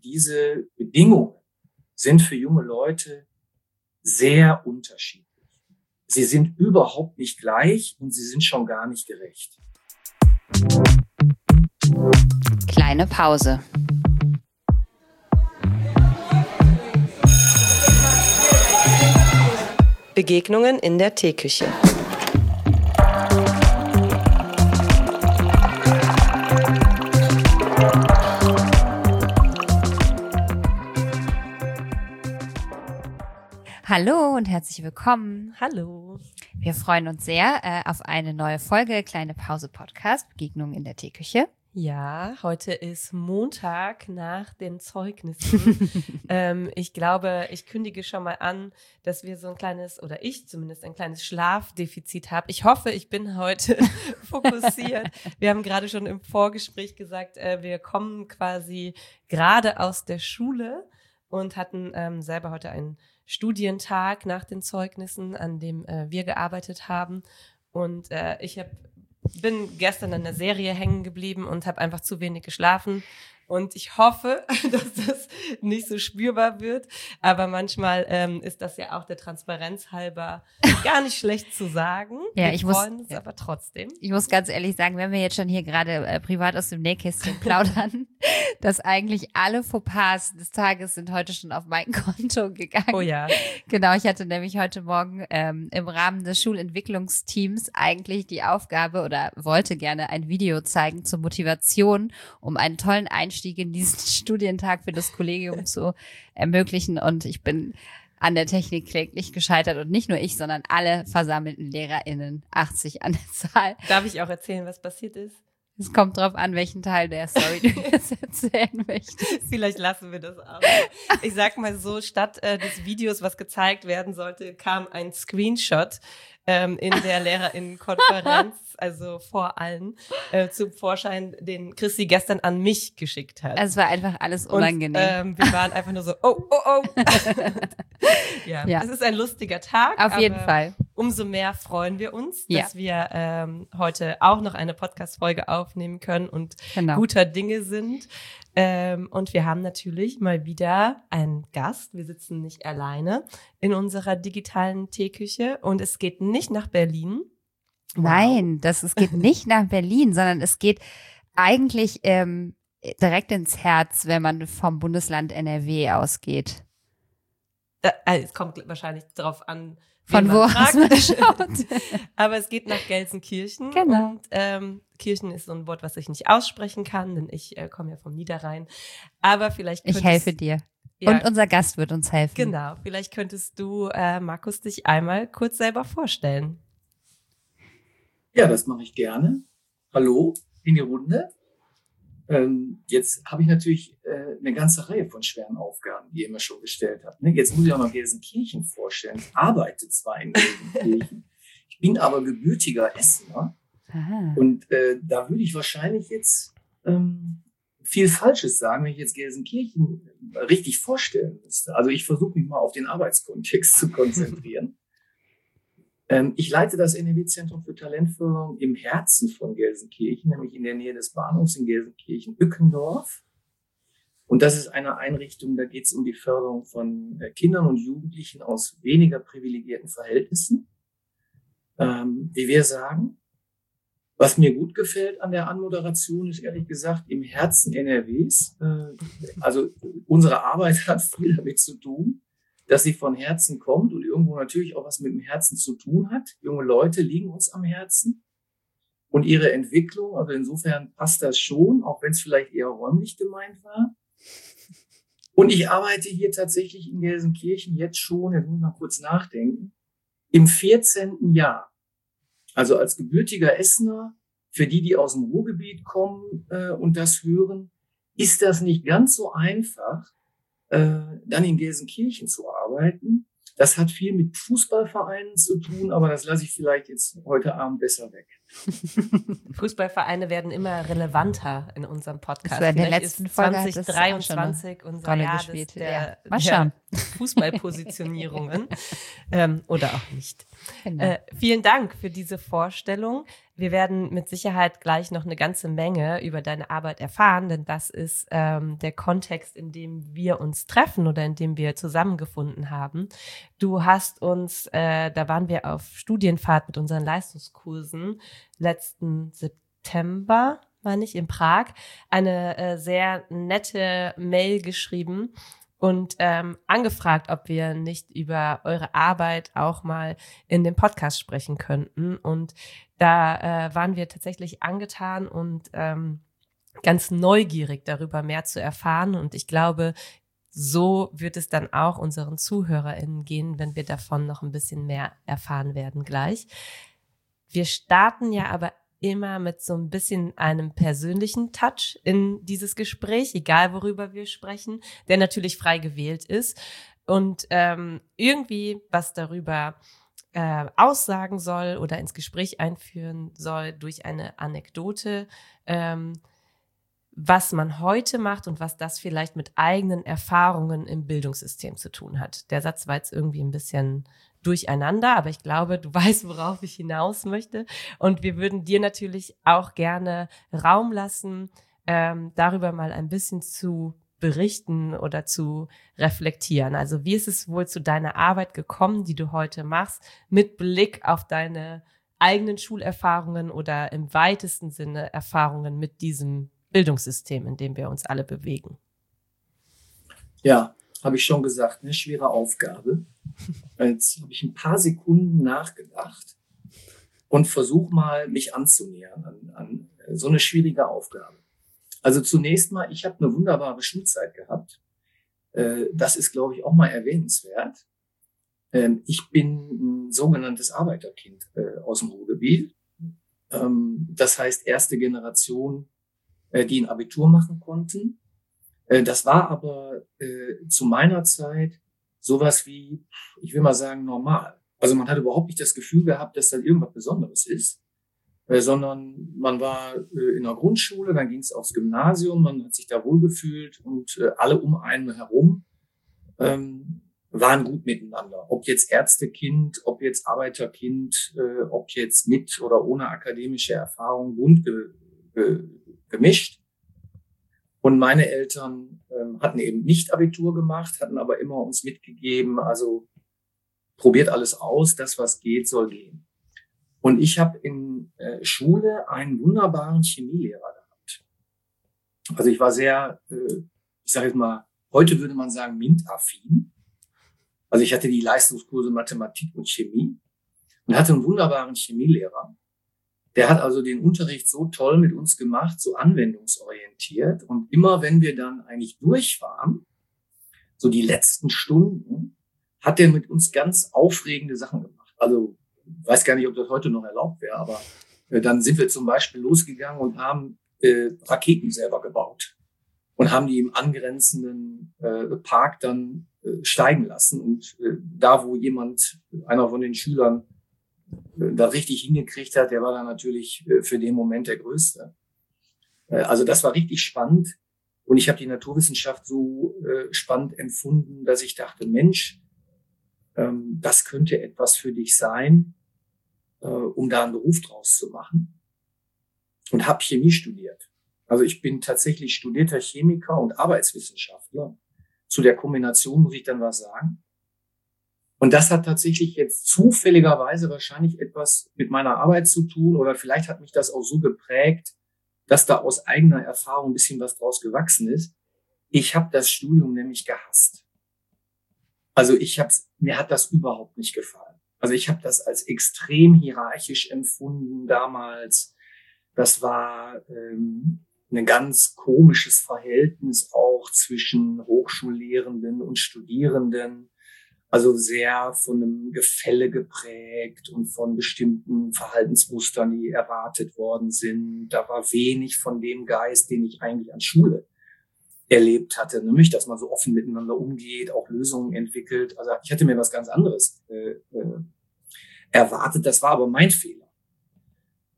diese Bedingungen sind für junge Leute sehr unterschiedlich. Sie sind überhaupt nicht gleich und sie sind schon gar nicht gerecht. Kleine Pause. Begegnungen in der Teeküche. Hallo und herzlich willkommen. Hallo. Wir freuen uns sehr auf eine neue Folge Kleine Pause Podcast, Begegnungen in der Teeküche. Ja, heute ist Montag nach den Zeugnissen. Ich glaube, ich kündige schon mal an, dass wir so ein kleines, oder ich zumindest ein kleines Schlafdefizit habe. Ich hoffe, ich bin heute fokussiert. Wir haben gerade schon im Vorgespräch gesagt, wir kommen quasi gerade aus der Schule und hatten selber heute einen Studientag nach den Zeugnissen, an dem wir gearbeitet haben. Und bin gestern an der Serie hängen geblieben und habe einfach zu wenig geschlafen. Und ich hoffe, dass das nicht so spürbar wird. Aber manchmal ist das ja auch der Transparenz halber gar nicht schlecht zu sagen. Ja, wir freuen uns aber trotzdem. Ich muss ganz ehrlich sagen, wenn wir jetzt schon hier gerade privat aus dem Nähkästchen plaudern, dass eigentlich alle Fauxpas des Tages sind heute schon auf mein Konto gegangen. Oh ja. Genau, ich hatte nämlich heute Morgen im Rahmen des Schulentwicklungsteams eigentlich die Aufgabe oder wollte gerne ein Video zeigen zur Motivation, um einen tollen Einstieg in diesen Studientag für das Kollegium zu ermöglichen. Und ich bin an der Technik kläglich gescheitert. Und nicht nur ich, sondern alle versammelten LehrerInnen, 80 an der Zahl. Darf ich auch erzählen, was passiert ist? Es kommt drauf an, welchen Teil der Story du jetzt erzählen möchtest. Vielleicht lassen wir das auch. Ich sag mal so, statt des Videos, was gezeigt werden sollte, kam ein Screenshot in der LehrerInnenkonferenz, also vor allen, zum Vorschein, den Chrissy gestern an mich geschickt hat. Es war einfach alles unangenehm. Und, wir waren einfach nur so, oh. Ja, es ist ein lustiger Tag. Auf jeden Fall. Umso mehr freuen wir uns, dass wir heute auch noch eine Podcast-Folge aufnehmen können und guter Dinge sind. Und wir haben natürlich mal wieder einen Gast. Wir sitzen nicht alleine in unserer digitalen Teeküche und es geht nicht nach Berlin. Wow. Nein, es geht nicht nach Berlin, sondern es geht eigentlich direkt ins Herz, wenn man vom Bundesland NRW ausgeht. Es kommt wahrscheinlich darauf an, von wo aus man schaut. Aber es geht nach Gelsenkirchen. Genau. Und Kirchen ist so ein Wort, was ich nicht aussprechen kann, denn ich komme ja vom Niederrhein. Aber vielleicht ich helfe dir. Ja, und unser Gast wird uns helfen. Genau. Vielleicht könntest du, Markus, dich einmal kurz selber vorstellen. Ja, das mache ich gerne. Hallo in die Runde. Jetzt habe ich natürlich eine ganze Reihe von schweren Aufgaben, die ihr mir schon gestellt habt. Ne? Jetzt muss ich auch noch Gelsenkirchen vorstellen. Ich arbeite zwar in Gelsenkirchen, ich bin aber gebürtiger Essener. Aha. Und da würde ich wahrscheinlich jetzt viel Falsches sagen, wenn ich jetzt Gelsenkirchen richtig vorstellen müsste. Also ich versuche mich mal auf den Arbeitskontext zu konzentrieren. Ich leite das NRW-Zentrum für Talentförderung im Herzen von Gelsenkirchen, nämlich in der Nähe des Bahnhofs in Gelsenkirchen-Ückendorf. Und das ist eine Einrichtung, da geht es um die Förderung von Kindern und Jugendlichen aus weniger privilegierten Verhältnissen. Wie wir sagen, was mir gut gefällt an der Anmoderation ist ehrlich gesagt im Herzen NRWs. Also unsere Arbeit hat viel damit zu tun, dass sie von Herzen kommt und irgendwo natürlich auch was mit dem Herzen zu tun hat. Junge Leute liegen uns am Herzen und ihre Entwicklung, also insofern passt das schon, auch wenn es vielleicht eher räumlich gemeint war. Und ich arbeite hier tatsächlich in Gelsenkirchen jetzt schon, jetzt muss ich mal kurz nachdenken, im 14. Jahr. Also als gebürtiger Essener, für die aus dem Ruhrgebiet kommen und das hören, ist das nicht ganz so einfach, dann in Gelsenkirchen zu arbeiten. Das hat viel mit Fußballvereinen zu tun, aber das lasse ich vielleicht jetzt heute Abend besser weg. Fußballvereine werden immer relevanter in unserem Podcast. So in der letzten Folge 2023 unser Jahr gespielt. der schauen. Fußballpositionierungen oder auch nicht. Genau. Vielen Dank für diese Vorstellung. Wir werden mit Sicherheit gleich noch eine ganze Menge über deine Arbeit erfahren, denn das ist der Kontext, in dem wir uns treffen oder in dem wir zusammengefunden haben. Du hast uns, da waren wir auf Studienfahrt mit unseren Leistungskursen letzten September, meine ich, in Prag, eine sehr nette Mail geschrieben und angefragt, ob wir nicht über eure Arbeit auch mal in dem Podcast sprechen könnten. Und da waren wir tatsächlich angetan und ganz neugierig darüber mehr zu erfahren. Und ich glaube, so wird es dann auch unseren ZuhörerInnen gehen, wenn wir davon noch ein bisschen mehr erfahren werden gleich. Wir starten ja aber immer mit so ein bisschen einem persönlichen Touch in dieses Gespräch, egal worüber wir sprechen, der natürlich frei gewählt ist und irgendwie was darüber aussagen soll oder ins Gespräch einführen soll durch eine Anekdote, was man heute macht und was das vielleicht mit eigenen Erfahrungen im Bildungssystem zu tun hat. Der Satz war jetzt irgendwie ein bisschen durcheinander, aber ich glaube, du weißt, worauf ich hinaus möchte. Und wir würden dir natürlich auch gerne Raum lassen, darüber mal ein bisschen zu berichten oder zu reflektieren. Also wie ist es wohl zu deiner Arbeit gekommen, die du heute machst, mit Blick auf deine eigenen Schulerfahrungen oder im weitesten Sinne Erfahrungen mit diesem Bildungssystem, in dem wir uns alle bewegen? Ja, habe ich schon gesagt, eine schwere Aufgabe. Jetzt habe ich ein paar Sekunden nachgedacht und versuche mal, mich anzunähern an so eine schwierige Aufgabe. Also zunächst mal, ich habe eine wunderbare Schulzeit gehabt. Das ist, glaube ich, auch mal erwähnenswert. Ich bin ein sogenanntes Arbeiterkind aus dem Ruhrgebiet. Das heißt, erste Generation, die ein Abitur machen konnten. Das war aber zu meiner Zeit sowas wie, ich will mal sagen, normal. Also man hat überhaupt nicht das Gefühl gehabt, dass da irgendwas Besonderes ist, sondern man war in der Grundschule, dann ging es aufs Gymnasium, man hat sich da wohlgefühlt und alle um einen herum waren gut miteinander. Ob jetzt Ärztekind, ob jetzt Arbeiterkind, ob jetzt mit oder ohne akademische Erfahrung, bunt gemischt. Und meine Eltern hatten eben nicht Abitur gemacht, hatten aber immer uns mitgegeben, also probiert alles aus, das, was geht, soll gehen. Und ich habe in Schule einen wunderbaren Chemielehrer gehabt. Also ich war sehr, ich sage jetzt mal, heute würde man sagen, MINT-affin. Also ich hatte die Leistungskurse Mathematik und Chemie und hatte einen wunderbaren Chemielehrer. Der hat also den Unterricht so toll mit uns gemacht, so anwendungsorientiert. Und immer wenn wir dann eigentlich durch waren, so die letzten Stunden, hat er mit uns ganz aufregende Sachen gemacht. Also weiß gar nicht, ob das heute noch erlaubt wäre, aber dann sind wir zum Beispiel losgegangen und haben Raketen selber gebaut und haben die im angrenzenden Park dann steigen lassen. Und da, wo einer von den Schülern da richtig hingekriegt hat, der war dann natürlich für den Moment der Größte. Also das war richtig spannend und ich habe die Naturwissenschaft so spannend empfunden, dass ich dachte, Mensch, das könnte etwas für dich sein, um da einen Beruf draus zu machen, und habe Chemie studiert. Also ich bin tatsächlich studierter Chemiker und Arbeitswissenschaftler. Zu der Kombination muss ich dann was sagen. Und das hat tatsächlich jetzt zufälligerweise wahrscheinlich etwas mit meiner Arbeit zu tun oder vielleicht hat mich das auch so geprägt, dass da aus eigener Erfahrung ein bisschen was draus gewachsen ist. Ich habe das Studium nämlich gehasst. Also mir hat das überhaupt nicht gefallen. Also ich habe das als extrem hierarchisch empfunden damals. Das war ein ganz komisches Verhältnis auch zwischen Hochschullehrenden und Studierenden. Also sehr von einem Gefälle geprägt und von bestimmten Verhaltensmustern, die erwartet worden sind. Da war wenig von dem Geist, den ich eigentlich an Schule erlebt hatte. Nämlich, dass man so offen miteinander umgeht, auch Lösungen entwickelt. Also ich hatte mir was ganz anderes erwartet. Das war aber mein Fehler.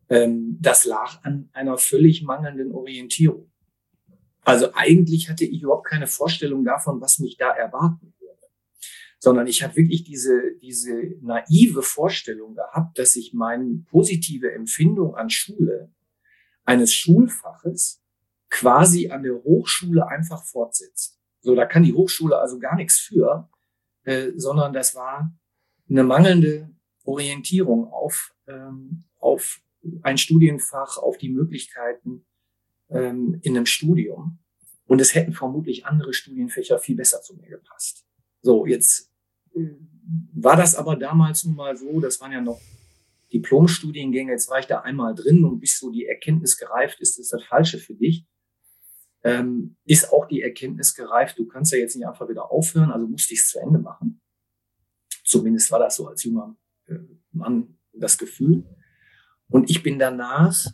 Das lag an einer völlig mangelnden Orientierung. Also eigentlich hatte ich überhaupt keine Vorstellung davon, was mich da erwarten würde, sondern ich habe wirklich diese naive Vorstellung gehabt, dass ich meine positive Empfindung an Schule eines Schulfaches quasi an der Hochschule einfach fortsetzt. So, da kann die Hochschule also gar nichts für, sondern das war eine mangelnde Orientierung auf ein Studienfach, auf die Möglichkeiten in einem Studium. Und es hätten vermutlich andere Studienfächer viel besser zu mir gepasst. So, jetzt war das aber damals nun mal so, das waren ja noch Diplomstudiengänge, jetzt war ich da einmal drin und bis so die Erkenntnis gereift ist, das ist das Falsche für dich, ist auch die Erkenntnis gereift, du kannst ja jetzt nicht einfach wieder aufhören, also musste ich es zu Ende machen. Zumindest war das so als junger Mann das Gefühl. Und ich bin danach,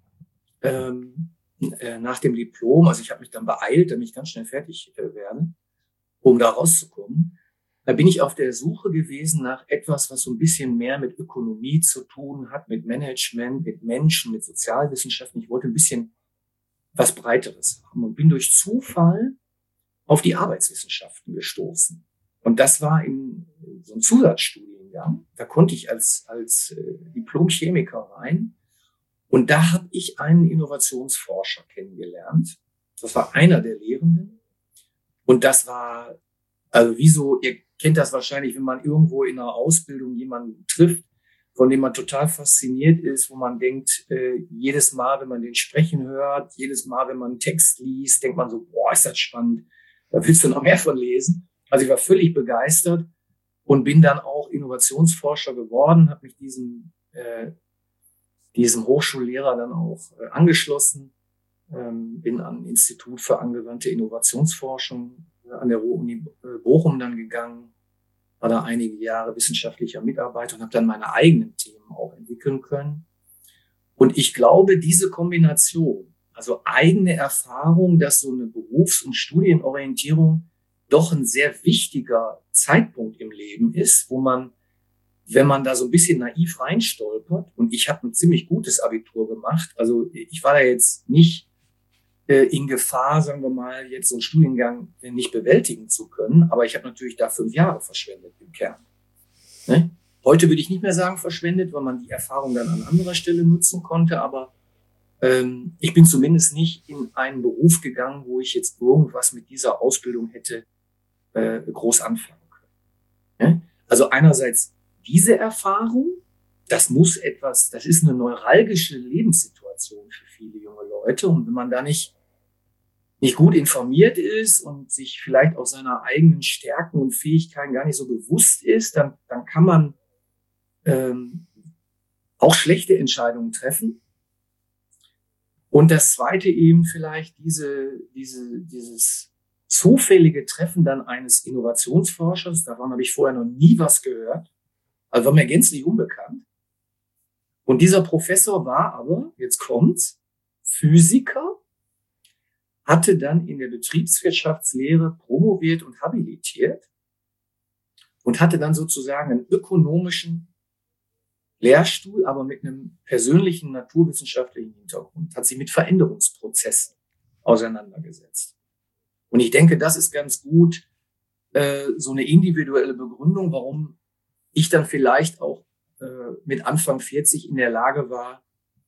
nach dem Diplom, also ich habe mich dann beeilt, damit ich ganz schnell fertig werde, um da rauszukommen. Da bin ich auf der Suche gewesen nach etwas, was so ein bisschen mehr mit Ökonomie zu tun hat, mit Management, mit Menschen, mit Sozialwissenschaften. Ich wollte ein bisschen was Breiteres haben und bin durch Zufall auf die Arbeitswissenschaften gestoßen. Und das war in so einem Zusatzstudiengang. Da konnte ich als Diplom-Chemiker rein. Und da habe ich einen Innovationsforscher kennengelernt. Das war einer der Lehrenden. Und das war, also wieso, ihr kennt das wahrscheinlich, wenn man irgendwo in einer Ausbildung jemanden trifft, von dem man total fasziniert ist, wo man denkt, jedes Mal, wenn man den sprechen hört, jedes Mal, wenn man einen Text liest, denkt man so, boah, ist das spannend, da willst du noch mehr von lesen. Also ich war völlig begeistert und bin dann auch Innovationsforscher geworden, habe mich diesem Hochschullehrer dann auch angeschlossen, bin an Institut für angewandte Innovationsforschung an der Ruhr-Uni Bochum dann gegangen, war da einige Jahre wissenschaftlicher Mitarbeiter und habe dann meine eigenen Themen auch entwickeln können. Und ich glaube, diese Kombination, also eigene Erfahrung, dass so eine Berufs- und Studienorientierung doch ein sehr wichtiger Zeitpunkt im Leben ist, wo man, wenn man da so ein bisschen naiv reinstolpert, und ich habe ein ziemlich gutes Abitur gemacht, also ich war da jetzt nicht in Gefahr, sagen wir mal, jetzt so einen Studiengang nicht bewältigen zu können, aber ich habe natürlich da 5 Jahre verschwendet im Kern. Ne? Heute würde ich nicht mehr sagen verschwendet, weil man die Erfahrung dann an anderer Stelle nutzen konnte, aber ich bin zumindest nicht in einen Beruf gegangen, wo ich jetzt irgendwas mit dieser Ausbildung hätte groß anfangen können. Ne? Also einerseits diese Erfahrung, das ist eine neuralgische Lebenssituation für viele junge Leute. Und wenn man da nicht gut informiert ist und sich vielleicht auch seiner eigenen Stärken und Fähigkeiten gar nicht so bewusst ist, dann kann man auch schlechte Entscheidungen treffen. Und das Zweite eben vielleicht dieses zufällige Treffen dann eines Innovationsforschers, davon habe ich vorher noch nie was gehört, also war mir gänzlich unbekannt. Und dieser Professor war aber, jetzt kommt's, Physiker, hatte dann in der Betriebswirtschaftslehre promoviert und habilitiert und hatte dann sozusagen einen ökonomischen Lehrstuhl, aber mit einem persönlichen naturwissenschaftlichen Hintergrund, hat sich mit Veränderungsprozessen auseinandergesetzt. Und ich denke, das ist ganz gut so eine individuelle Begründung, warum ich dann vielleicht auch mit Anfang 40 in der Lage war,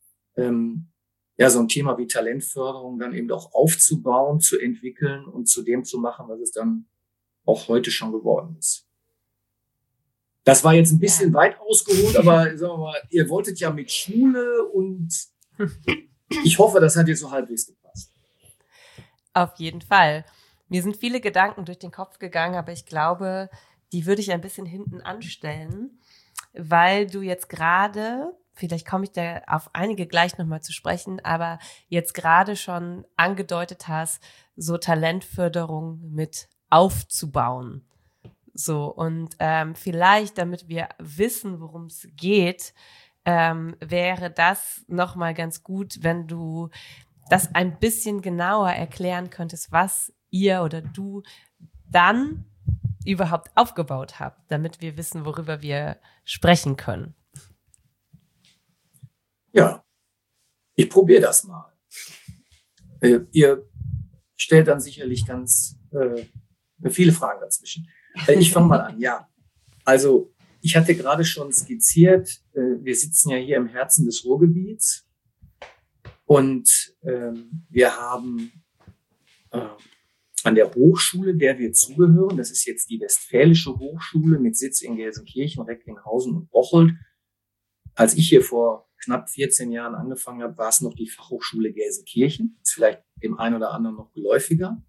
so ein Thema wie Talentförderung dann eben auch aufzubauen, zu entwickeln und zu dem zu machen, was es dann auch heute schon geworden ist. Das war jetzt ein bisschen weit ausgeholt, aber sagen wir mal, ihr wolltet ja mit Schule und ich hoffe, das hat jetzt so halbwegs gepasst. Auf jeden Fall. Mir sind viele Gedanken durch den Kopf gegangen, aber ich glaube, die würde ich ein bisschen hinten anstellen, weil du jetzt gerade, vielleicht komme ich da auf einige gleich nochmal zu sprechen, aber jetzt gerade schon angedeutet hast, so Talentförderung mit aufzubauen. So, und vielleicht, damit wir wissen, worum es geht, wäre das nochmal ganz gut, wenn du das ein bisschen genauer erklären könntest, was ihr oder du dann überhaupt aufgebaut habt, damit wir wissen, worüber wir sprechen können. Ja, Ich probiere das mal. Ihr stellt dann sicherlich ganz viele Fragen dazwischen. Ich fange mal an. Ja, also ich hatte gerade schon skizziert, wir sitzen ja hier im Herzen des Ruhrgebiets und wir haben an der Hochschule, der wir zugehören, das ist jetzt die Westfälische Hochschule mit Sitz in Gelsenkirchen, Recklinghausen und Bocholt. Als ich hier vor knapp 14 Jahren angefangen habe, war es noch die Fachhochschule Gelsenkirchen. Ist vielleicht dem einen oder anderen noch geläufiger.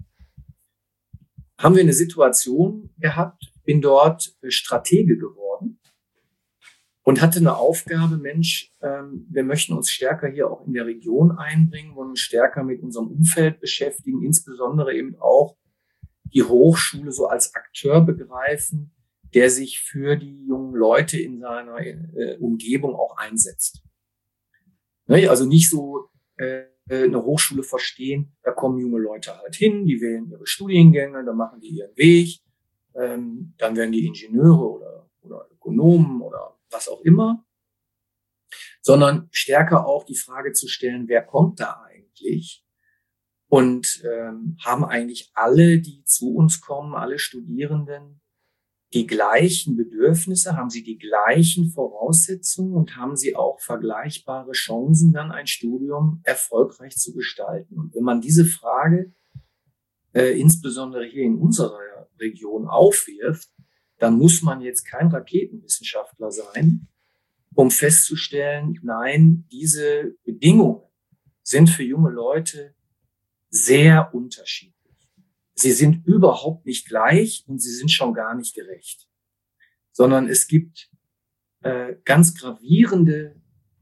Haben wir eine Situation gehabt, bin dort Stratege geworden und hatte eine Aufgabe, Mensch, wir möchten uns stärker hier auch in der Region einbringen, wollen uns stärker mit unserem Umfeld beschäftigen, insbesondere eben auch die Hochschule so als Akteur begreifen, der sich für die jungen Leute in seiner Umgebung auch einsetzt. Ne? Also nicht so eine Hochschule verstehen, da kommen junge Leute halt hin, die wählen ihre Studiengänge, dann machen die ihren Weg, dann werden die Ingenieure oder Ökonomen oder was auch immer, sondern stärker auch die Frage zu stellen, wer kommt da eigentlich? Und haben eigentlich alle, die zu uns kommen, alle Studierenden, die gleichen Bedürfnisse, haben sie die gleichen Voraussetzungen und haben sie auch vergleichbare Chancen, dann ein Studium erfolgreich zu gestalten? Und wenn man diese Frage insbesondere hier in unserer Region aufwirft, dann muss man jetzt kein Raketenwissenschaftler sein, um festzustellen, nein, diese Bedingungen sind für junge Leute sehr unterschiedlich. Sie sind überhaupt nicht gleich und sie sind schon gar nicht gerecht, sondern es gibt ganz gravierende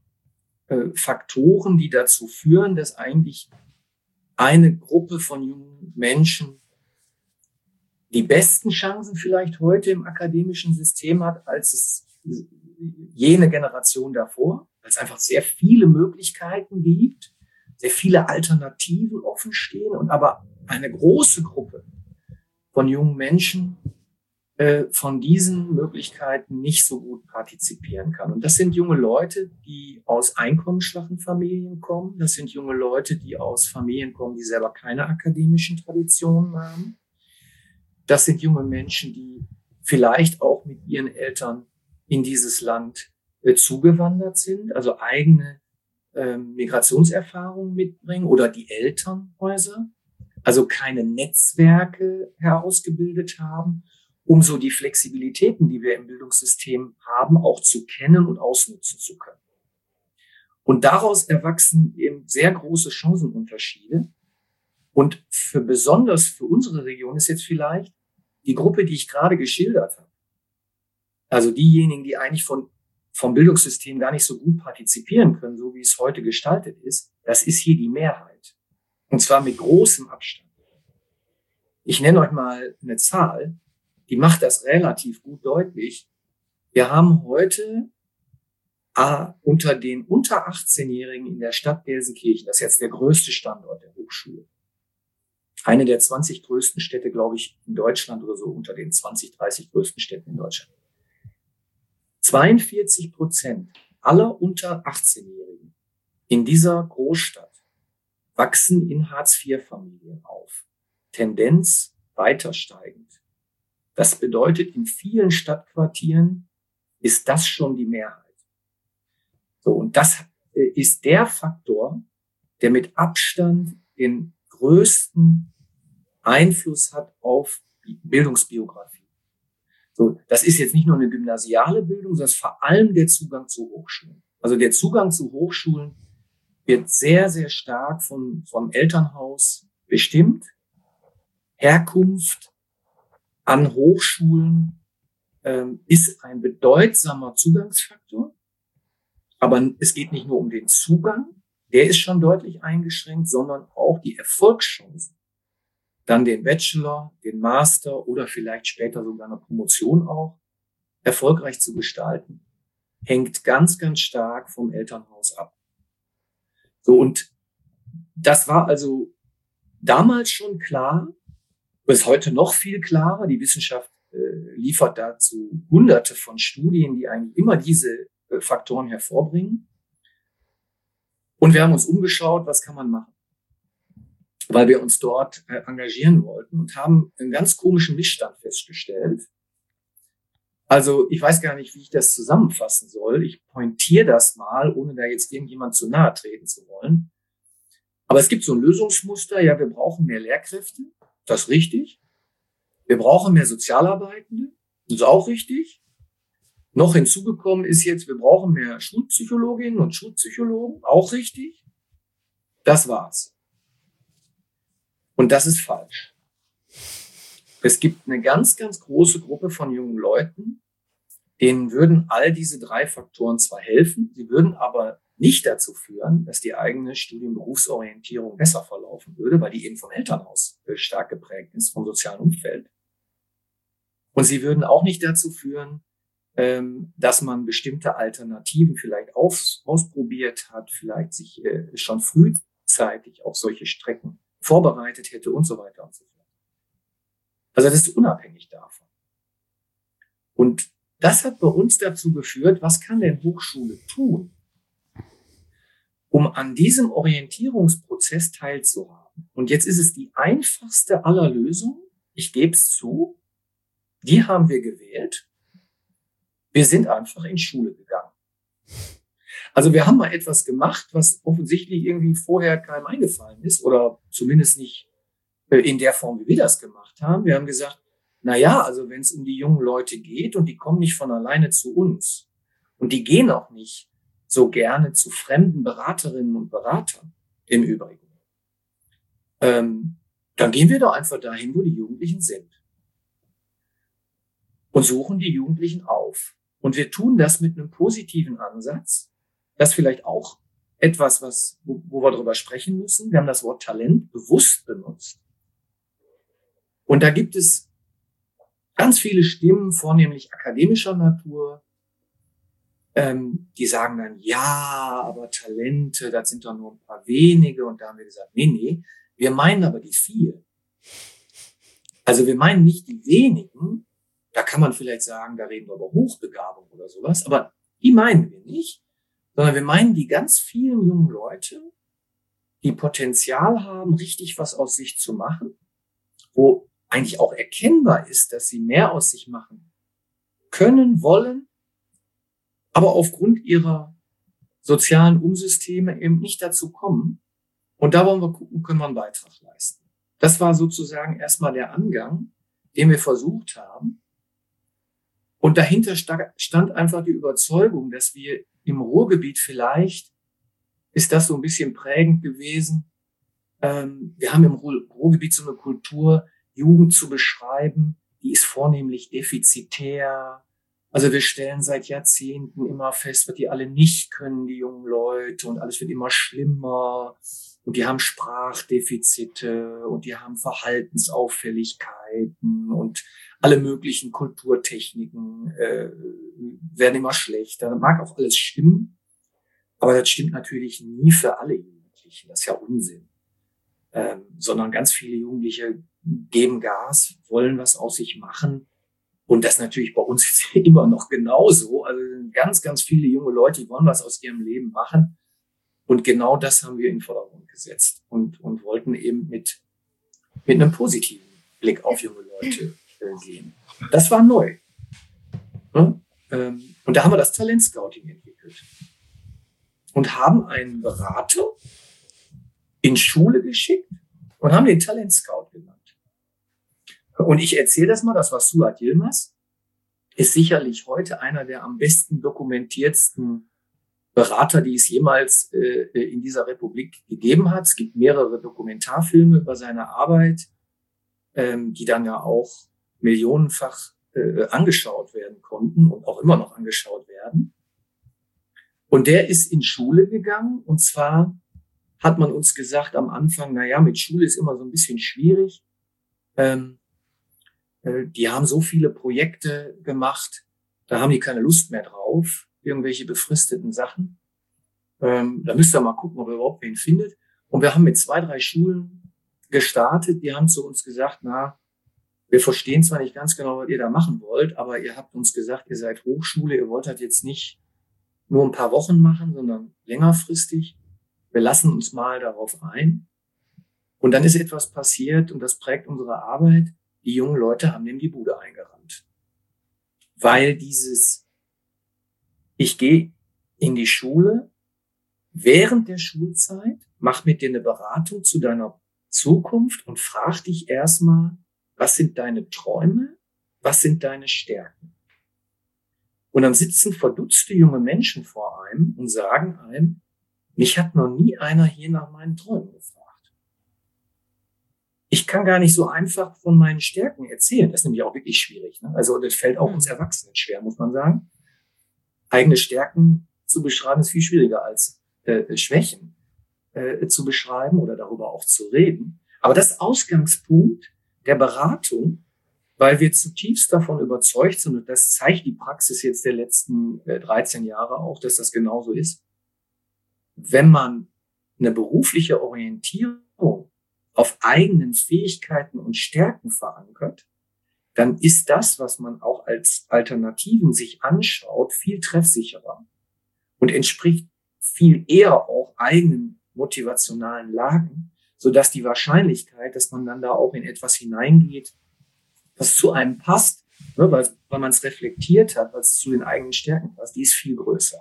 Faktoren, die dazu führen, dass eigentlich eine Gruppe von jungen Menschen die besten Chancen vielleicht heute im akademischen System hat, als es jene Generation davor, weil es einfach sehr viele Möglichkeiten gibt, sehr viele Alternativen offen stehen und aber eine große Gruppe von jungen Menschen von diesen Möglichkeiten nicht so gut partizipieren kann. Und das sind junge Leute, die aus einkommensschwachen Familien kommen. Das sind junge Leute, die aus Familien kommen, die selber keine akademischen Traditionen haben. Das sind junge Menschen, die vielleicht auch mit ihren Eltern in dieses Land zugewandert sind, also eigene Migrationserfahrungen mitbringen oder die Elternhäuser, also keine Netzwerke herausgebildet haben, um so die Flexibilitäten, die wir im Bildungssystem haben, auch zu kennen und ausnutzen zu können. Und daraus erwachsen eben sehr große Chancenunterschiede. Und besonders für unsere Region ist jetzt vielleicht die Gruppe, die ich gerade geschildert habe. Also diejenigen, die eigentlich vom Bildungssystem gar nicht so gut partizipieren können, so wie es heute gestaltet ist, das ist hier die Mehrheit. Und zwar mit großem Abstand. Ich nenne euch mal eine Zahl, die macht das relativ gut deutlich. Wir haben heute unter den unter 18-Jährigen in der Stadt Gelsenkirchen, das ist jetzt der größte Standort der Hochschule, eine der 20 größten Städte, glaube ich, in Deutschland oder so, unter den 20, 30 größten Städten in Deutschland. 42% aller unter 18-Jährigen in dieser Großstadt wachsen in Hartz-IV-Familien auf. Tendenz weiter steigend. Das bedeutet, in vielen Stadtquartieren ist das schon die Mehrheit. So, und das ist der Faktor, der mit Abstand den größten Einfluss hat auf Bildungsbiografie. So, das ist jetzt nicht nur eine gymnasiale Bildung, sondern vor allem der Zugang zu Hochschulen. Also der Zugang zu Hochschulen wird sehr, sehr stark vom Elternhaus bestimmt. Herkunft an Hochschulen ist ein bedeutsamer Zugangsfaktor. Aber es geht nicht nur um den Zugang, der ist schon deutlich eingeschränkt, sondern auch die Erfolgschancen, dann den Bachelor, den Master oder vielleicht später sogar eine Promotion auch erfolgreich zu gestalten, hängt ganz, ganz stark vom Elternhaus ab. So, und das war also damals schon klar, ist heute noch viel klarer. Die Wissenschaft liefert dazu Hunderte von Studien, die eigentlich immer diese Faktoren hervorbringen. Und wir haben uns umgeschaut, was kann man machen? Weil wir uns dort engagieren wollten und haben einen ganz komischen Missstand festgestellt. Also ich weiß gar nicht, wie ich das zusammenfassen soll. Ich pointiere das mal, ohne da jetzt irgendjemand zu nahe treten zu wollen. Aber es gibt so ein Lösungsmuster. Ja, wir brauchen mehr Lehrkräfte. Das ist richtig. Wir brauchen mehr Sozialarbeitende. Das ist auch richtig. Noch hinzugekommen ist jetzt, wir brauchen mehr Schulpsychologinnen und Schulpsychologen. Auch richtig. Das war's. Und das ist falsch. Es gibt eine ganz, ganz große Gruppe von jungen Leuten, denen würden all diese 3 Faktoren zwar helfen, sie würden aber nicht dazu führen, dass die eigene Studien-Berufsorientierung besser verlaufen würde, weil die eben vom Elternhaus stark geprägt ist, vom sozialen Umfeld. Und sie würden auch nicht dazu führen, dass man bestimmte Alternativen vielleicht ausprobiert hat, vielleicht sich schon frühzeitig auf solche Strecken vorbereitet hätte und so weiter und so fort. Also das ist unabhängig davon. Und das hat bei uns dazu geführt, was kann denn Hochschule tun, um an diesem Orientierungsprozess teilzuhaben? Und jetzt ist es die einfachste aller Lösungen. Ich gebe es zu. Die haben wir gewählt. Wir sind einfach in Schule gegangen. Also wir haben mal etwas gemacht, was offensichtlich irgendwie vorher keinem eingefallen ist oder zumindest nicht in der Form, wie wir das gemacht haben. Wir haben gesagt, na ja, also wenn es um die jungen Leute geht und die kommen nicht von alleine zu uns und die gehen auch nicht so gerne zu fremden Beraterinnen und Beratern im Übrigen, dann gehen wir doch einfach dahin, wo die Jugendlichen sind und suchen die Jugendlichen auf. Und wir tun das mit einem positiven Ansatz. Das ist vielleicht auch etwas, wo wir darüber sprechen müssen. Wir haben das Wort Talent bewusst benutzt. Und da gibt es ganz viele Stimmen, vornehmlich akademischer Natur, die sagen dann, ja, aber Talente, das sind doch nur ein paar wenige. Und da haben wir gesagt, nee, wir meinen aber die vielen. Also wir meinen nicht die wenigen. Da kann man vielleicht sagen, da reden wir über Hochbegabung oder sowas. Aber die meinen wir nicht. Sondern wir meinen die ganz vielen jungen Leute, die Potenzial haben, richtig was aus sich zu machen, wo eigentlich auch erkennbar ist, dass sie mehr aus sich machen können, wollen, aber aufgrund ihrer sozialen Umsysteme eben nicht dazu kommen. Und da wollen wir gucken, können wir einen Beitrag leisten. Das war sozusagen erstmal der Angang, den wir versucht haben. Und dahinter stand einfach die Überzeugung, dass wir im Ruhrgebiet, vielleicht ist das so ein bisschen prägend gewesen. Wir haben im Ruhrgebiet so eine Kultur, Jugend zu beschreiben, die ist vornehmlich defizitär. Also wir stellen seit Jahrzehnten immer fest, was die alle nicht können, die jungen Leute, und alles wird immer schlimmer. Und die haben Sprachdefizite und die haben Verhaltensauffälligkeiten und alle möglichen Kulturtechniken werden immer schlechter. Das mag auch alles stimmen, aber das stimmt natürlich nie für alle Jugendlichen. Das ist ja Unsinn. Sondern ganz viele Jugendliche geben Gas, wollen was aus sich machen. Und das natürlich bei uns ist immer noch genauso. Also ganz, ganz viele junge Leute, die wollen was aus ihrem Leben machen. Und genau das haben wir in den Vordergrund gesetzt und wollten eben mit einem positiven Blick auf junge Leute gehen. Das war neu. Ja? Und da haben wir das Talentscouting entwickelt und haben einen Berater in Schule geschickt und haben den Talentscout genannt. Und ich erzähle das mal, das war Suat Yilmaz, ist sicherlich heute einer der am besten dokumentiertsten Berater, die es jemals in dieser Republik gegeben hat. Es gibt mehrere Dokumentarfilme über seine Arbeit, die dann ja auch millionenfach angeschaut werden konnten und auch immer noch angeschaut werden. Und der ist in Schule gegangen, und zwar hat man uns gesagt am Anfang, na ja, mit Schule ist immer so ein bisschen schwierig. Die haben so viele Projekte gemacht, da haben die keine Lust mehr drauf, irgendwelche befristeten Sachen. Da müsst ihr mal gucken, ob ihr überhaupt wen findet. Und wir haben mit 2, 3 Schulen gestartet, die haben zu uns gesagt, na, wir verstehen zwar nicht ganz genau, was ihr da machen wollt, aber ihr habt uns gesagt, ihr seid Hochschule, ihr wollt das jetzt nicht nur ein paar Wochen machen, sondern längerfristig. wir lassen uns mal darauf ein. Und dann ist etwas passiert und das prägt unsere Arbeit. Die jungen Leute haben dem die Bude eingerannt. Weil ich gehe in die Schule während der Schulzeit, mach mit dir eine Beratung zu deiner Zukunft und frag dich erstmal, was sind deine Träume, was sind deine Stärken? Und dann sitzen verdutzte junge Menschen vor einem und sagen einem, mich hat noch nie einer hier nach meinen Träumen gefragt. Ich kann gar nicht so einfach von meinen Stärken erzählen. Das ist nämlich auch wirklich schwierig. Ne? Also das fällt auch uns Erwachsenen schwer, muss man sagen. Eigene Stärken zu beschreiben ist viel schwieriger als Schwächen zu beschreiben oder darüber auch zu reden. Aber das ist Ausgangspunkt der Beratung, weil wir zutiefst davon überzeugt sind, und das zeigt die Praxis jetzt der letzten 13 Jahre auch, dass das genauso ist. Wenn man eine berufliche Orientierung auf eigenen Fähigkeiten und Stärken verankert, dann ist das, was man auch als Alternativen sich anschaut, viel treffsicherer und entspricht viel eher auch eigenen motivationalen Lagen, sodass die Wahrscheinlichkeit, dass man dann da auch in etwas hineingeht, was zu einem passt, ne, weil man es reflektiert hat, was zu den eigenen Stärken passt, die ist viel größer.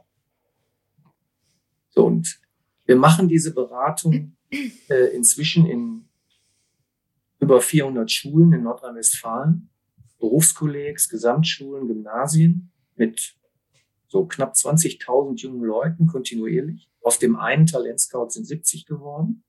So, und wir machen diese Beratung inzwischen in über 400 Schulen in Nordrhein-Westfalen, Berufskollegs, Gesamtschulen, Gymnasien mit so knapp 20.000 jungen Leuten kontinuierlich. Aus dem einen Talentscout sind 70 geworden.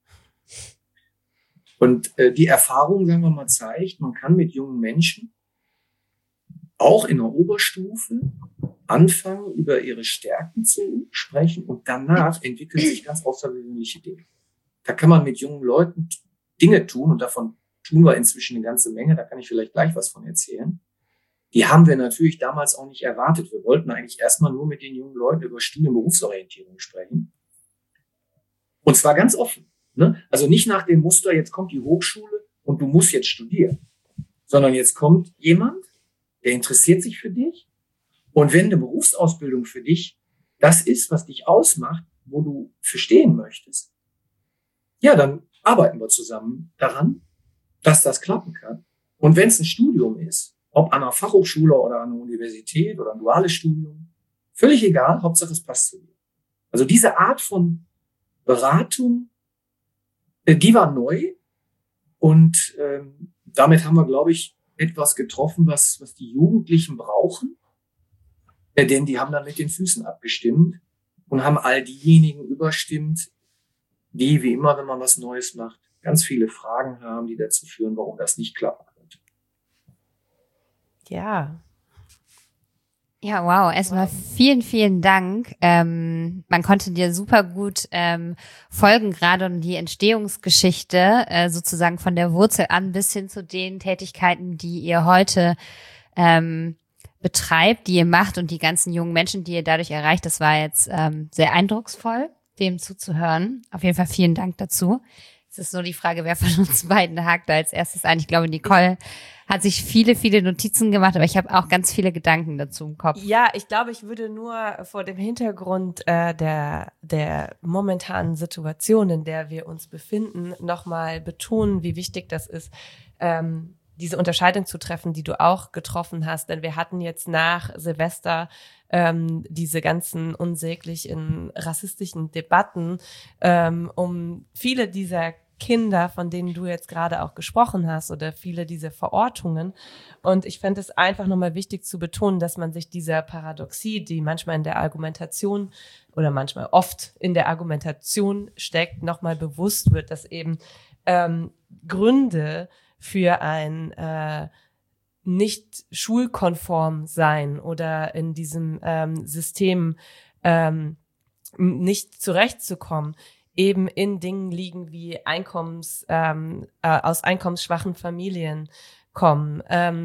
Und die Erfahrung, sagen wir mal, zeigt, man kann mit jungen Menschen auch in der Oberstufe anfangen, über ihre Stärken zu sprechen und danach entwickeln sich ganz außergewöhnliche Dinge. Da kann man mit jungen Leuten Dinge tun und davon tun wir inzwischen eine ganze Menge, da kann ich vielleicht gleich was von erzählen. Die haben wir natürlich damals auch nicht erwartet. Wir wollten eigentlich erstmal nur mit den jungen Leuten über Studien- und Berufsorientierung sprechen. Und zwar ganz offen. Ne? Also nicht nach dem Muster, jetzt kommt die Hochschule und du musst jetzt studieren, sondern jetzt kommt jemand, der interessiert sich für dich. Und wenn eine Berufsausbildung für dich das ist, was dich ausmacht, wo du verstehen möchtest, ja, dann arbeiten wir zusammen daran, dass das klappen kann. Und wenn es ein Studium ist, ob an einer Fachhochschule oder an einer Universität oder ein duales Studium, völlig egal, Hauptsache es passt zu dir. Also diese Art von Beratung, die war neu und damit haben wir, glaube ich, etwas getroffen, was die Jugendlichen brauchen, denn die haben dann mit den Füßen abgestimmt und haben all diejenigen überstimmt, die, wie immer, wenn man was Neues macht, ganz viele Fragen haben, die dazu führen, warum das nicht klappen könnte. Ja. Ja, wow. Erstmal vielen, vielen Dank. Man konnte dir super gut folgen, gerade um die Entstehungsgeschichte, sozusagen von der Wurzel an bis hin zu den Tätigkeiten, die ihr heute betreibt, die ihr macht und die ganzen jungen Menschen, die ihr dadurch erreicht. Das war jetzt sehr eindrucksvoll, dem zuzuhören. Auf jeden Fall vielen Dank dazu. Es ist nur die Frage, wer von uns beiden hakt da als erstes ein. Ich glaube, Nicole hat sich viele, viele Notizen gemacht, aber ich habe auch ganz viele Gedanken dazu im Kopf. Ja, ich glaube, ich würde nur vor dem Hintergrund der momentanen Situation, in der wir uns befinden, nochmal betonen, wie wichtig das ist, diese Unterscheidung zu treffen, die du auch getroffen hast. Denn wir hatten jetzt nach Silvester diese ganzen unsäglichen rassistischen Debatten um viele dieser Kinder, von denen du jetzt gerade auch gesprochen hast, oder viele dieser Verortungen. Und ich fände es einfach nochmal wichtig zu betonen, dass man sich dieser Paradoxie, die manchmal in der Argumentation oder manchmal oft in der Argumentation steckt, nochmal bewusst wird, dass eben Gründe für ein nicht schulkonform sein oder in diesem System nicht zurechtzukommen, eben in Dingen liegen wie aus einkommensschwachen Familien kommen,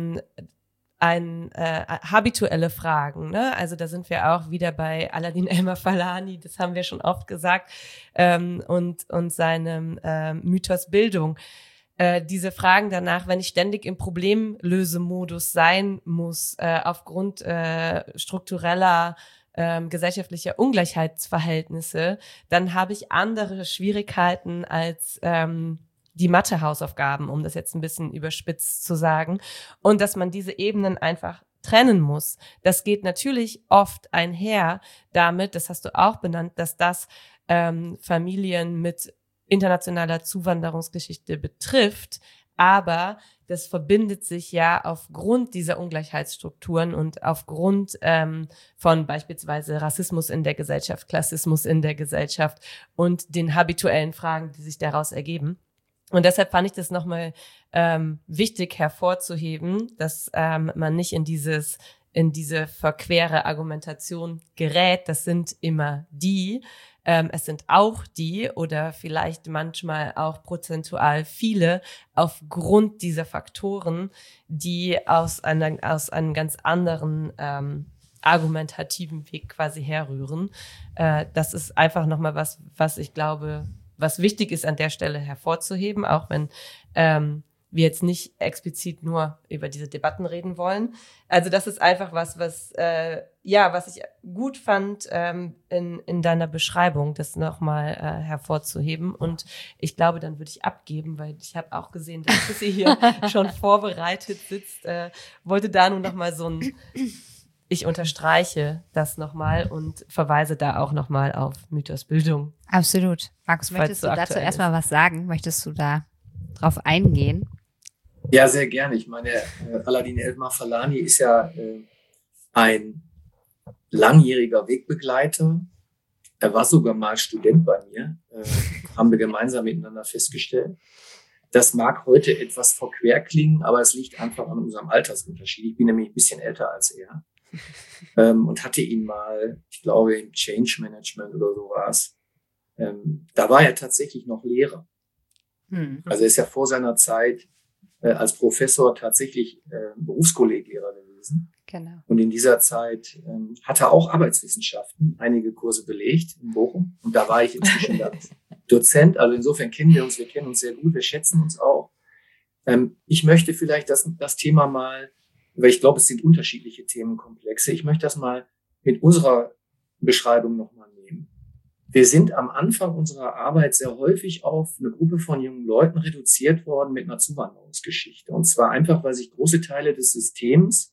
habituelle Fragen, ne? Also da sind wir auch wieder bei Aladin Elmar-Falani, das haben wir schon oft gesagt, und seinem Mythos Bildung. Diese Fragen danach, wenn ich ständig im Problemlösemodus sein muss, aufgrund struktureller gesellschaftlicher Ungleichheitsverhältnisse, dann habe ich andere Schwierigkeiten als die Mathe-Hausaufgaben, um das jetzt ein bisschen überspitzt zu sagen. Und dass man diese Ebenen einfach trennen muss. Das geht natürlich oft einher damit, das hast du auch benannt, dass das Familien mit internationaler Zuwanderungsgeschichte betrifft, aber das verbindet sich ja aufgrund dieser Ungleichheitsstrukturen und aufgrund von beispielsweise Rassismus in der Gesellschaft, Klassismus in der Gesellschaft und den habituellen Fragen, die sich daraus ergeben. Und deshalb fand ich das nochmal wichtig hervorzuheben, dass man nicht in diese verquere Argumentation gerät. Das sind immer die. Es sind auch die oder vielleicht manchmal auch prozentual viele aufgrund dieser Faktoren, die aus einem ganz anderen argumentativen Weg quasi herrühren. Das ist einfach nochmal was ich glaube, was wichtig ist an der Stelle hervorzuheben, auch wenn wir jetzt nicht explizit nur über diese Debatten reden wollen. Also das ist einfach was ich gut fand in deiner Beschreibung, das nochmal hervorzuheben. Und ich glaube, dann würde ich abgeben, weil ich habe auch gesehen, dass sie hier schon vorbereitet sitzt. Wollte da nun nochmal ich unterstreiche das nochmal und verweise da auch nochmal auf Mythosbildung. Absolut. Markus, möchtest du dazu erstmal was sagen? Möchtest du da drauf eingehen? Ja, sehr gerne. Ich meine, Aladin El-Mafalani ist ja ein langjähriger Wegbegleiter. Er war sogar mal Student bei mir, haben wir gemeinsam miteinander festgestellt. Das mag heute etwas verquer klingen, aber es liegt einfach an unserem Altersunterschied. Ich bin nämlich ein bisschen älter als er und hatte ihn mal, ich glaube, im Change Management oder so war es. Da war er tatsächlich noch Lehrer. Also er ist ja vor seiner Zeit als Professor tatsächlich Berufskolleglehrer gewesen. Genau. Und in dieser Zeit hat er auch Arbeitswissenschaften, einige Kurse belegt in Bochum. Und da war ich inzwischen dann Dozent. Also insofern kennen wir kennen uns sehr gut, wir schätzen uns auch. Ich möchte vielleicht das Thema mal, weil ich glaube, es sind unterschiedliche Themenkomplexe. Ich möchte das mal mit unserer Beschreibung nochmal nehmen. Wir sind am Anfang unserer Arbeit sehr häufig auf eine Gruppe von jungen Leuten reduziert worden mit einer Zuwanderungsgeschichte. Und zwar einfach, weil sich große Teile des Systems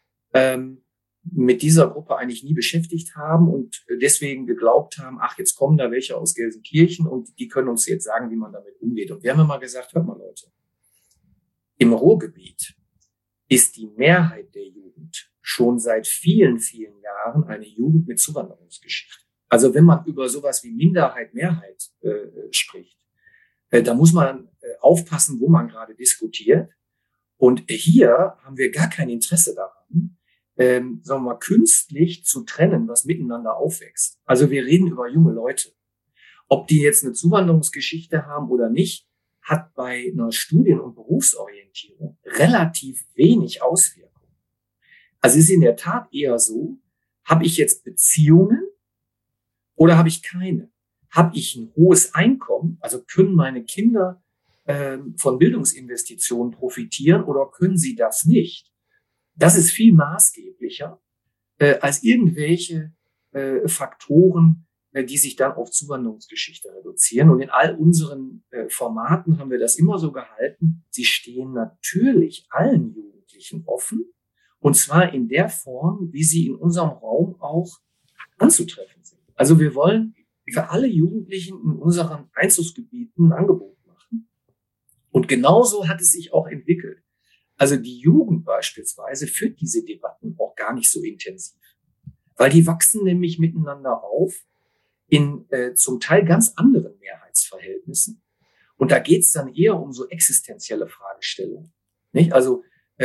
mit dieser Gruppe eigentlich nie beschäftigt haben und deswegen geglaubt haben, ach, jetzt kommen da welche aus Gelsenkirchen und die können uns jetzt sagen, wie man damit umgeht. Und wir haben immer gesagt, hört mal Leute, im Ruhrgebiet ist die Mehrheit der Jugend schon seit vielen, vielen Jahren eine Jugend mit Zuwanderungsgeschichte. Also wenn man über sowas wie Minderheit, Mehrheit spricht, da muss man aufpassen, wo man gerade diskutiert. Und hier haben wir gar kein Interesse daran, sagen wir mal, künstlich zu trennen, was miteinander aufwächst. Also wir reden über junge Leute. Ob die jetzt eine Zuwanderungsgeschichte haben oder nicht, hat bei einer Studien- und Berufsorientierung relativ wenig Auswirkungen. Also es ist in der Tat eher so, habe ich jetzt Beziehungen oder habe ich keine? Habe ich ein hohes Einkommen, also können meine Kinder von Bildungsinvestitionen profitieren oder können sie das nicht? Das ist viel maßgeblicher als irgendwelche Faktoren, die sich dann auf Zuwanderungsgeschichte reduzieren. Und in all unseren Formaten haben wir das immer so gehalten. Sie stehen natürlich allen Jugendlichen offen. Und zwar in der Form, wie sie in unserem Raum auch anzutreffen sind. Also wir wollen für alle Jugendlichen in unseren Einzugsgebieten ein Angebot machen. Und genauso hat es sich auch entwickelt. Also die Jugend beispielsweise führt diese Debatten auch gar nicht so intensiv. Weil die wachsen nämlich miteinander auf in zum Teil ganz anderen Mehrheitsverhältnissen. Und da geht es dann eher um so existenzielle Fragestellungen. Nicht? Also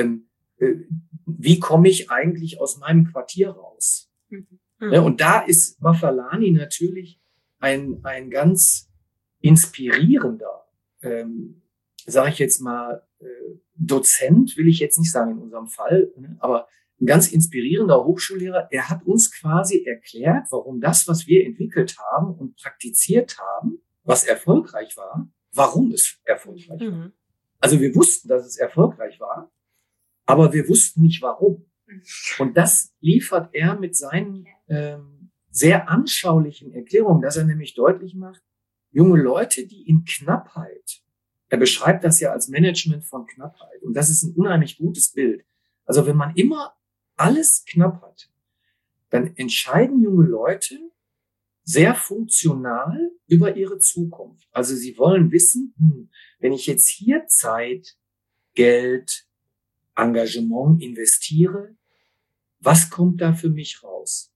wie komme ich eigentlich aus meinem Quartier raus? Ja, und da ist Mafalani natürlich ein ganz inspirierender, sage ich jetzt mal, Dozent, will ich jetzt nicht sagen in unserem Fall, aber ein ganz inspirierender Hochschullehrer. Er hat uns quasi erklärt, warum das, was wir entwickelt haben und praktiziert haben, was erfolgreich war, warum es erfolgreich war. Also wir wussten, dass es erfolgreich war, aber wir wussten nicht warum. Und das liefert er mit seinen sehr anschaulichen Erklärung, dass er nämlich deutlich macht, junge Leute, die in Knappheit, er beschreibt das ja als Management von Knappheit, und das ist ein unheimlich gutes Bild. Also wenn man immer alles knapp hat, dann entscheiden junge Leute sehr funktional über ihre Zukunft. Also sie wollen wissen, wenn ich jetzt hier Zeit, Geld, Engagement investiere, was kommt da für mich raus?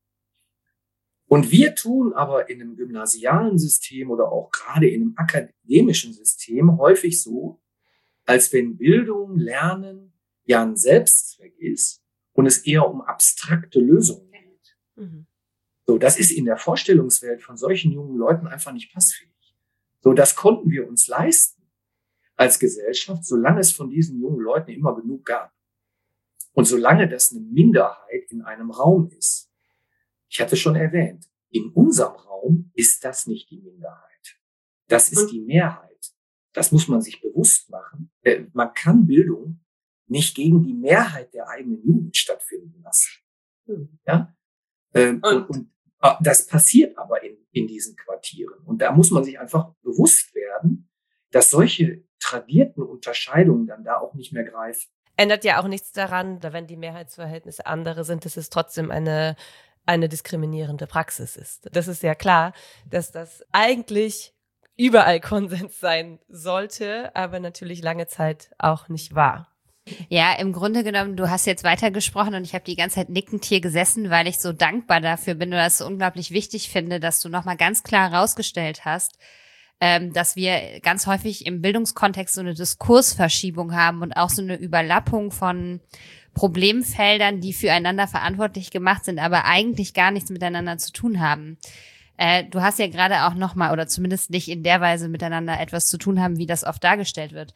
Und wir tun aber in einem gymnasialen System oder auch gerade in einem akademischen System häufig so, als wenn Bildung, Lernen ja ein Selbstzweck ist und es eher um abstrakte Lösungen geht. Mhm. So, das ist in der Vorstellungswelt von solchen jungen Leuten einfach nicht passfähig. So, das konnten wir uns leisten als Gesellschaft, solange es von diesen jungen Leuten immer genug gab. Und solange das eine Minderheit in einem Raum ist. Ich hatte schon erwähnt, in unserem Raum ist das nicht die Minderheit. Das ist die Mehrheit. Das muss man sich bewusst machen. Man kann Bildung nicht gegen die Mehrheit der eigenen Jugend stattfinden lassen. Ja? Und das passiert aber in diesen Quartieren. Und da muss man sich einfach bewusst werden, dass solche tradierten Unterscheidungen dann da auch nicht mehr greifen. Ändert ja auch nichts daran, wenn die Mehrheitsverhältnisse andere sind, dass es trotzdem eine diskriminierende Praxis ist. Das ist ja klar, dass das eigentlich überall Konsens sein sollte, aber natürlich lange Zeit auch nicht war. Ja, im Grunde genommen, du hast jetzt weitergesprochen und ich habe die ganze Zeit nickend hier gesessen, weil ich so dankbar dafür bin und das so unglaublich wichtig finde, dass du nochmal ganz klar herausgestellt hast, dass wir ganz häufig im Bildungskontext so eine Diskursverschiebung haben und auch so eine Überlappung von Problemfeldern, die füreinander verantwortlich gemacht sind, aber eigentlich gar nichts miteinander zu tun haben. Du hast ja gerade auch nochmal, oder zumindest nicht in der Weise miteinander etwas zu tun haben, wie das oft dargestellt wird.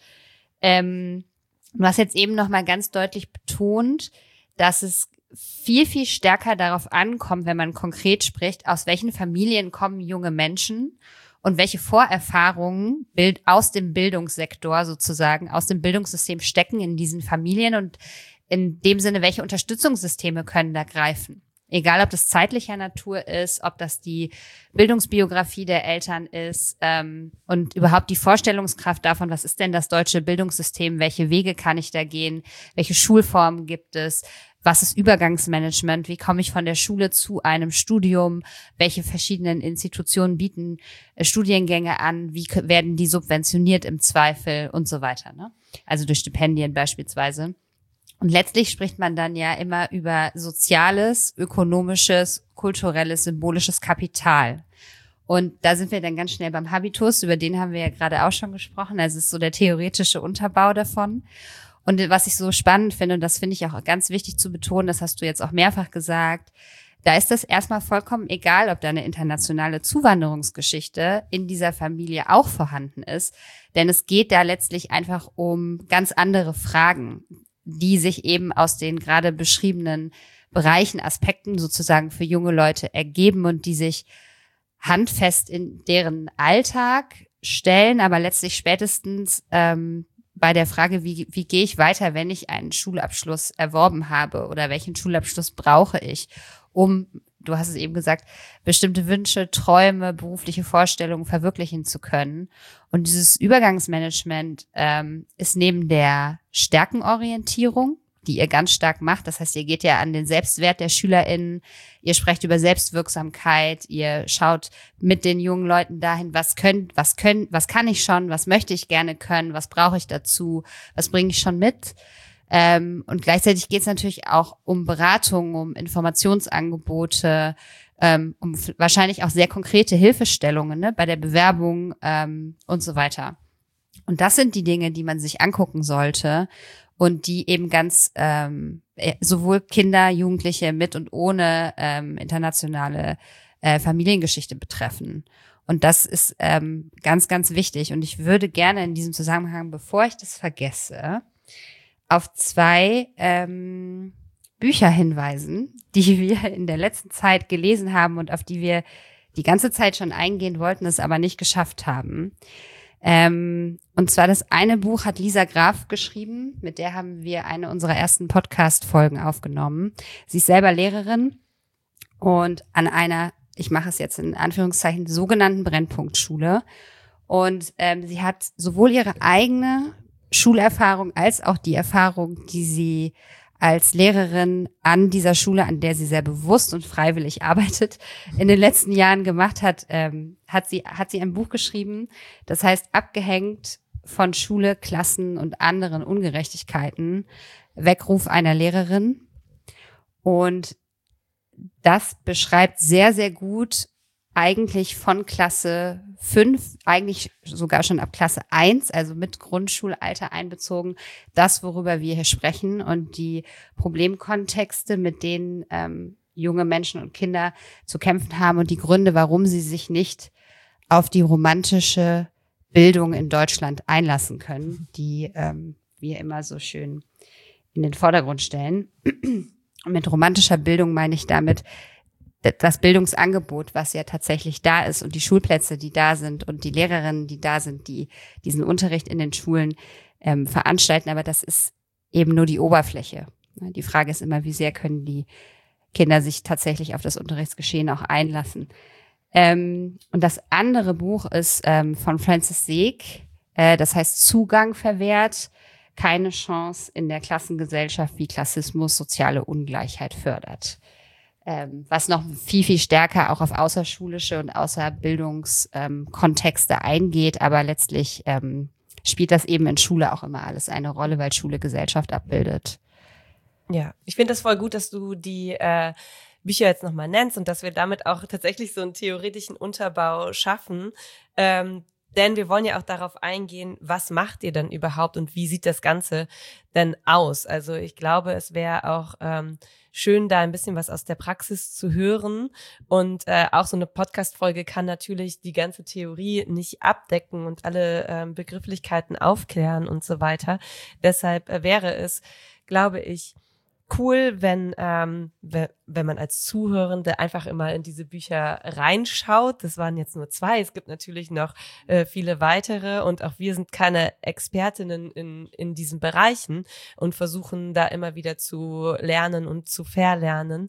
Du hast jetzt eben nochmal ganz deutlich betont, dass es viel, viel stärker darauf ankommt, wenn man konkret spricht, aus welchen Familien kommen junge Menschen und welche Vorerfahrungen aus dem Bildungssektor sozusagen, aus dem Bildungssystem stecken in diesen Familien und in dem Sinne, welche Unterstützungssysteme können da greifen. Egal, ob das zeitlicher Natur ist, ob das die Bildungsbiografie der Eltern ist und überhaupt die Vorstellungskraft davon, was ist denn das deutsche Bildungssystem, welche Wege kann ich da gehen, welche Schulformen gibt es, was ist Übergangsmanagement, wie komme ich von der Schule zu einem Studium, welche verschiedenen Institutionen bieten Studiengänge an, wie werden die subventioniert im Zweifel und so weiter, ne? Also durch Stipendien beispielsweise. Und letztlich spricht man dann ja immer über soziales, ökonomisches, kulturelles, symbolisches Kapital. Und da sind wir dann ganz schnell beim Habitus, über den haben wir ja gerade auch schon gesprochen. Also es ist so der theoretische Unterbau davon. Und was ich so spannend finde, und das finde ich auch ganz wichtig zu betonen, das hast du jetzt auch mehrfach gesagt, da ist das erstmal vollkommen egal, ob da eine internationale Zuwanderungsgeschichte in dieser Familie auch vorhanden ist. Denn es geht da letztlich einfach um ganz andere Fragen, die sich eben aus den gerade beschriebenen Bereichen, Aspekten sozusagen für junge Leute ergeben und die sich handfest in deren Alltag stellen, aber letztlich spätestens bei der Frage, wie gehe ich weiter, wenn ich einen Schulabschluss erworben habe oder welchen Schulabschluss brauche ich, um, du hast es eben gesagt, bestimmte Wünsche, Träume, berufliche Vorstellungen verwirklichen zu können. Und dieses Übergangsmanagement ist neben der Stärkenorientierung, die ihr ganz stark macht, das heißt, ihr geht ja an den Selbstwert der SchülerInnen, ihr sprecht über Selbstwirksamkeit, ihr schaut mit den jungen Leuten dahin, was kann ich schon, was möchte ich gerne können, was brauche ich dazu, was bringe ich schon mit. Und gleichzeitig geht es natürlich auch um Beratung, um Informationsangebote, um wahrscheinlich auch sehr konkrete Hilfestellungen, ne, bei der Bewerbung und so weiter. Und das sind die Dinge, die man sich angucken sollte und die eben ganz sowohl Kinder, Jugendliche mit und ohne internationale Familiengeschichte betreffen. Und das ist ganz, ganz wichtig. Und ich würde gerne in diesem Zusammenhang, bevor ich das vergesse, auf 2 Bücher hinweisen, die wir in der letzten Zeit gelesen haben und auf die wir die ganze Zeit schon eingehen wollten, es aber nicht geschafft haben. Und zwar das eine Buch hat Lisa Graf geschrieben, mit der haben wir eine unserer ersten Podcast-Folgen aufgenommen. Sie ist selber Lehrerin und an einer, ich mache es jetzt in Anführungszeichen, sogenannten Brennpunktschule. Und sie hat sowohl ihre eigene Schulerfahrung als auch die Erfahrung, die sie als Lehrerin an dieser Schule, an der sie sehr bewusst und freiwillig arbeitet, in den letzten Jahren gemacht hat, hat sie ein Buch geschrieben, das heißt Abgehängt von Schule, Klassen und anderen Ungerechtigkeiten, Weckruf einer Lehrerin. Und das beschreibt sehr, sehr gut eigentlich von Klasse 5, eigentlich sogar schon ab Klasse 1, also mit Grundschulalter einbezogen, das, worüber wir hier sprechen und die Problemkontexte, mit denen junge Menschen und Kinder zu kämpfen haben und die Gründe, warum sie sich nicht auf die romantische Bildung in Deutschland einlassen können, die wir immer so schön in den Vordergrund stellen. Und mit romantischer Bildung meine ich damit das Bildungsangebot, was ja tatsächlich da ist und die Schulplätze, die da sind und die Lehrerinnen, die da sind, die diesen Unterricht in den Schulen veranstalten. Aber das ist eben nur die Oberfläche. Die Frage ist immer, wie sehr können die Kinder sich tatsächlich auf das Unterrichtsgeschehen auch einlassen. Und das andere Buch ist von Francis Seek, das heißt Zugang verwehrt, keine Chance in der Klassengesellschaft, wie Klassismus soziale Ungleichheit fördert. Was noch viel, viel stärker auch auf außerschulische und Außerbildungskontexte eingeht, aber letztlich spielt das eben in Schule auch immer alles eine Rolle, weil Schule Gesellschaft abbildet. Ja, ich finde das voll gut, dass du die Bücher jetzt nochmal nennst und dass wir damit auch tatsächlich so einen theoretischen Unterbau schaffen. Denn wir wollen ja auch darauf eingehen, was macht ihr denn überhaupt und wie sieht das Ganze denn aus? Also ich glaube, es wäre auch schön, da ein bisschen was aus der Praxis zu hören. Und auch so eine Podcast-Folge kann natürlich die ganze Theorie nicht abdecken und alle Begrifflichkeiten aufklären und so weiter. Deshalb wäre es, glaube ich, cool, wenn man als Zuhörende einfach immer in diese Bücher reinschaut. Das waren jetzt nur 2. Es gibt natürlich noch viele weitere und auch wir sind keine Expertinnen in diesen Bereichen und versuchen da immer wieder zu lernen und zu verlernen.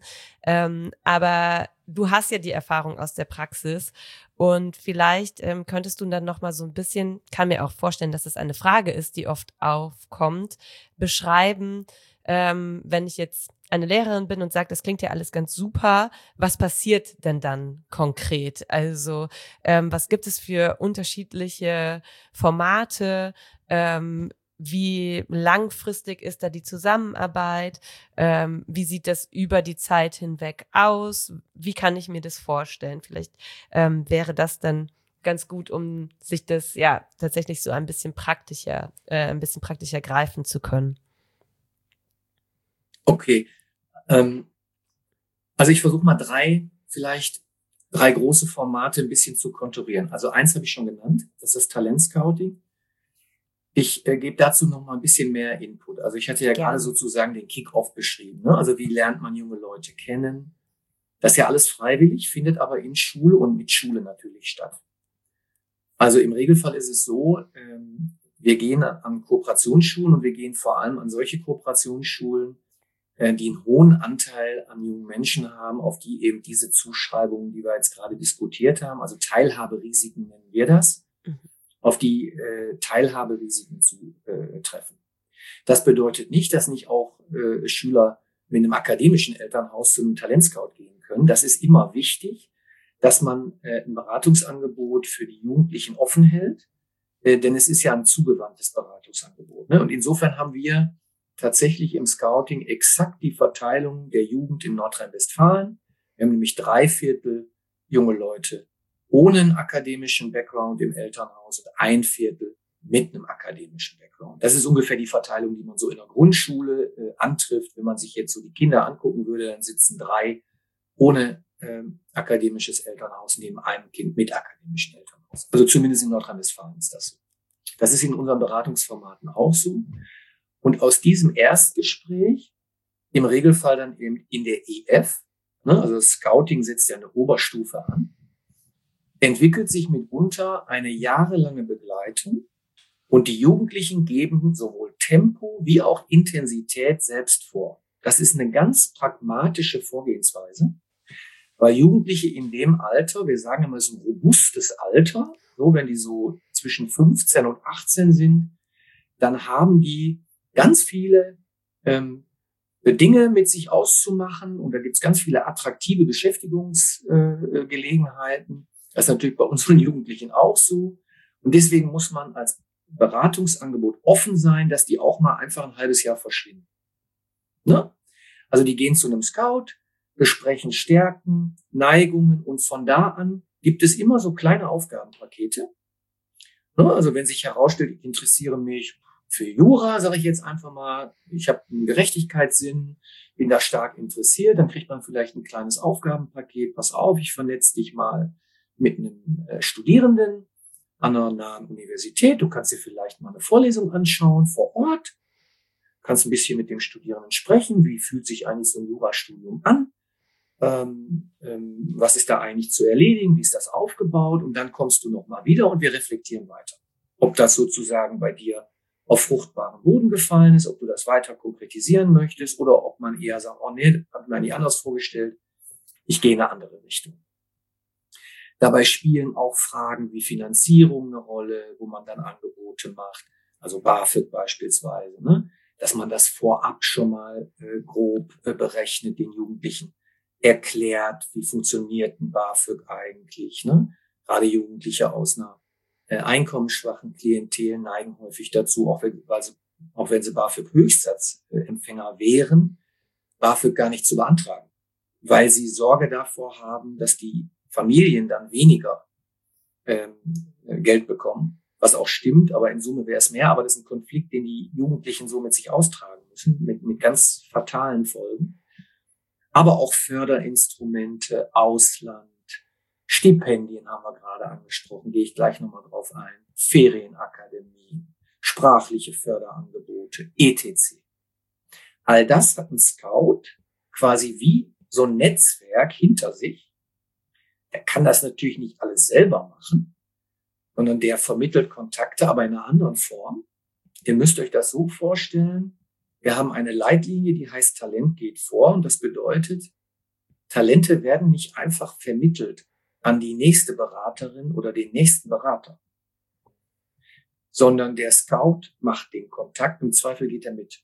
Aber du hast ja die Erfahrung aus der Praxis und vielleicht könntest du dann noch mal so ein bisschen, kann mir auch vorstellen, dass es eine Frage ist, die oft aufkommt, beschreiben, wenn ich jetzt eine Lehrerin bin und sage, das klingt ja alles ganz super, was passiert denn dann konkret? Also was gibt es für unterschiedliche Formate? Wie langfristig ist da die Zusammenarbeit? Wie sieht das über die Zeit hinweg aus? Wie kann ich mir das vorstellen? Vielleicht wäre das dann ganz gut, um sich das ja tatsächlich so ein bisschen praktischer greifen zu können. Okay, also ich versuche mal drei große Formate ein bisschen zu konturieren. Also eins habe ich schon genannt, das ist das Talentscouting. Ich gebe dazu noch mal ein bisschen mehr Input. Also ich hatte ja gerade sozusagen den Kick-Off beschrieben, ne? Also wie lernt man junge Leute kennen? Das ist ja alles freiwillig, findet aber in Schule und mit Schule natürlich statt. Also im Regelfall ist es so, wir gehen an Kooperationsschulen und wir gehen vor allem an solche Kooperationsschulen, die einen hohen Anteil an jungen Menschen haben, auf die eben diese Zuschreibungen, die wir jetzt gerade diskutiert haben, also Teilhaberisiken nennen wir das, auf die Teilhaberisiken zu treffen. Das bedeutet nicht, dass nicht auch Schüler mit einem akademischen Elternhaus zu einem Talentscout gehen können. Das ist immer wichtig, dass man ein Beratungsangebot für die Jugendlichen offen hält, denn es ist ja ein zugewandtes Beratungsangebot, ne? Und insofern haben wir tatsächlich im Scouting exakt die Verteilung der Jugend in Nordrhein-Westfalen. Wir haben nämlich 3/4 junge Leute ohne einen akademischen Background im Elternhaus und 1/4 mit einem akademischen Background. Das ist ungefähr die Verteilung, die man so in der Grundschule antrifft. Wenn man sich jetzt so die Kinder angucken würde, dann sitzen 3 ohne akademisches Elternhaus neben einem Kind mit akademischem Elternhaus. Also zumindest in Nordrhein-Westfalen ist das so. Das ist in unseren Beratungsformaten auch so. Und aus diesem Erstgespräch, im Regelfall dann eben in der EF, ne, also das Scouting setzt ja eine Oberstufe an, entwickelt sich mitunter eine jahrelange Begleitung und die Jugendlichen geben sowohl Tempo wie auch Intensität selbst vor. Das ist eine ganz pragmatische Vorgehensweise. Weil Jugendliche in dem Alter, wir sagen immer, es ist ein robustes Alter, so wenn die so zwischen 15 und 18 sind, dann haben die ganz viele Dinge mit sich auszumachen und da gibt es ganz viele attraktive Beschäftigungsgelegenheiten. Das ist natürlich bei unseren Jugendlichen auch so. Und deswegen muss man als Beratungsangebot offen sein, dass die auch mal einfach ein halbes Jahr verschwinden. Ne? Also die gehen zu einem Scout, besprechen Stärken, Neigungen und von da an gibt es immer so kleine Aufgabenpakete. Ne? Also wenn sich herausstellt, ich interessiere mich für Jura, sage ich jetzt einfach mal, ich habe einen Gerechtigkeitssinn, bin da stark interessiert, dann kriegt man vielleicht ein kleines Aufgabenpaket, pass auf, ich vernetze dich mal mit einem Studierenden an einer nahen Universität, du kannst dir vielleicht mal eine Vorlesung anschauen vor Ort, kannst ein bisschen mit dem Studierenden sprechen, wie fühlt sich eigentlich so ein Jurastudium an, was ist da eigentlich zu erledigen, wie ist das aufgebaut und dann kommst du nochmal wieder und wir reflektieren weiter, ob das sozusagen bei dir auf fruchtbaren Boden gefallen ist, ob du das weiter konkretisieren möchtest oder ob man eher sagt, oh nee, habe mir eigentlich anders vorgestellt, ich gehe in eine andere Richtung. Dabei spielen auch Fragen wie Finanzierung eine Rolle, wo man dann Angebote macht, also BAföG beispielsweise, ne? Dass man das vorab schon mal grob berechnet, den Jugendlichen erklärt, wie funktioniert ein BAföG eigentlich, ne? Gerade Jugendliche aus einer einkommensschwachen Klientel neigen häufig dazu, auch wenn sie BAföG-Höchstsatzempfänger wären, BAföG gar nicht zu beantragen, weil sie Sorge davor haben, dass die Familien dann weniger Geld bekommen, was auch stimmt, aber in Summe wäre es mehr, aber das ist ein Konflikt, den die Jugendlichen so mit sich austragen müssen, mit ganz fatalen Folgen. Aber auch Förderinstrumente, Ausland, Stipendien haben wir gerade angesprochen, gehe ich gleich nochmal drauf ein. Ferienakademien, sprachliche Förderangebote, etc. All das hat ein Scout quasi wie so ein Netzwerk hinter sich. Der kann das natürlich nicht alles selber machen, sondern der vermittelt Kontakte, aber in einer anderen Form. Ihr müsst euch das so vorstellen, wir haben eine Leitlinie, die heißt Talent geht vor und das bedeutet, Talente werden nicht einfach vermittelt an die nächste Beraterin oder den nächsten Berater, sondern der Scout macht den Kontakt, im Zweifel geht er mit.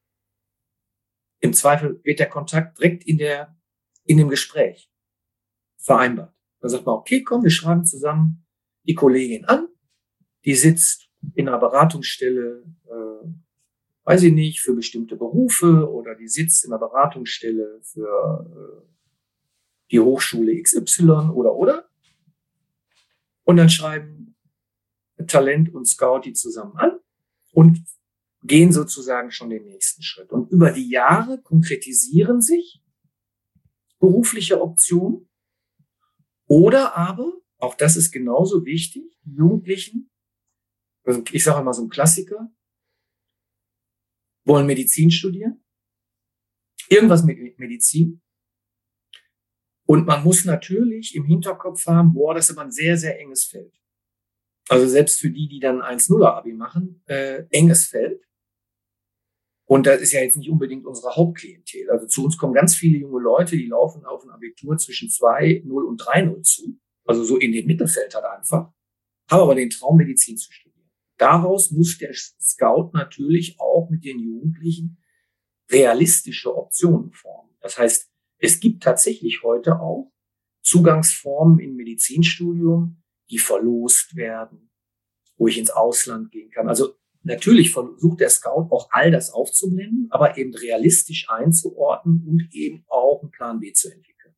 Im Zweifel wird der Kontakt direkt in dem Gespräch vereinbart. Dann sagt man, okay, komm, wir schreiben zusammen die Kollegin an, die sitzt in einer Beratungsstelle, weiß ich nicht, für bestimmte Berufe oder die sitzt in einer Beratungsstelle für die Hochschule XY oder. Und dann schreiben Talent und Scout die zusammen an und gehen sozusagen schon den nächsten Schritt. Und über die Jahre konkretisieren sich berufliche Optionen oder aber, auch das ist genauso wichtig, die Jugendlichen, also ich sage immer so ein Klassiker, wollen Medizin studieren, irgendwas mit Medizin. Und man muss natürlich im Hinterkopf haben, das ist aber ein sehr, sehr enges Feld. Also selbst für die dann 1-0er-Abi machen, enges Feld. Und das ist ja jetzt nicht unbedingt unsere Hauptklientel. Also zu uns kommen ganz viele junge Leute, die laufen auf ein Abitur zwischen 2,0 und 3,0 zu. Also so in dem Mittelfeld halt einfach. Haben aber den Traum, Medizin zu studieren. Daraus muss der Scout natürlich auch mit den Jugendlichen realistische Optionen formen. Das heißt, es gibt tatsächlich heute auch Zugangsformen im Medizinstudium, die verlost werden, wo ich ins Ausland gehen kann. Also natürlich versucht der Scout auch all das aufzublenden, aber eben realistisch einzuordnen und eben auch einen Plan B zu entwickeln.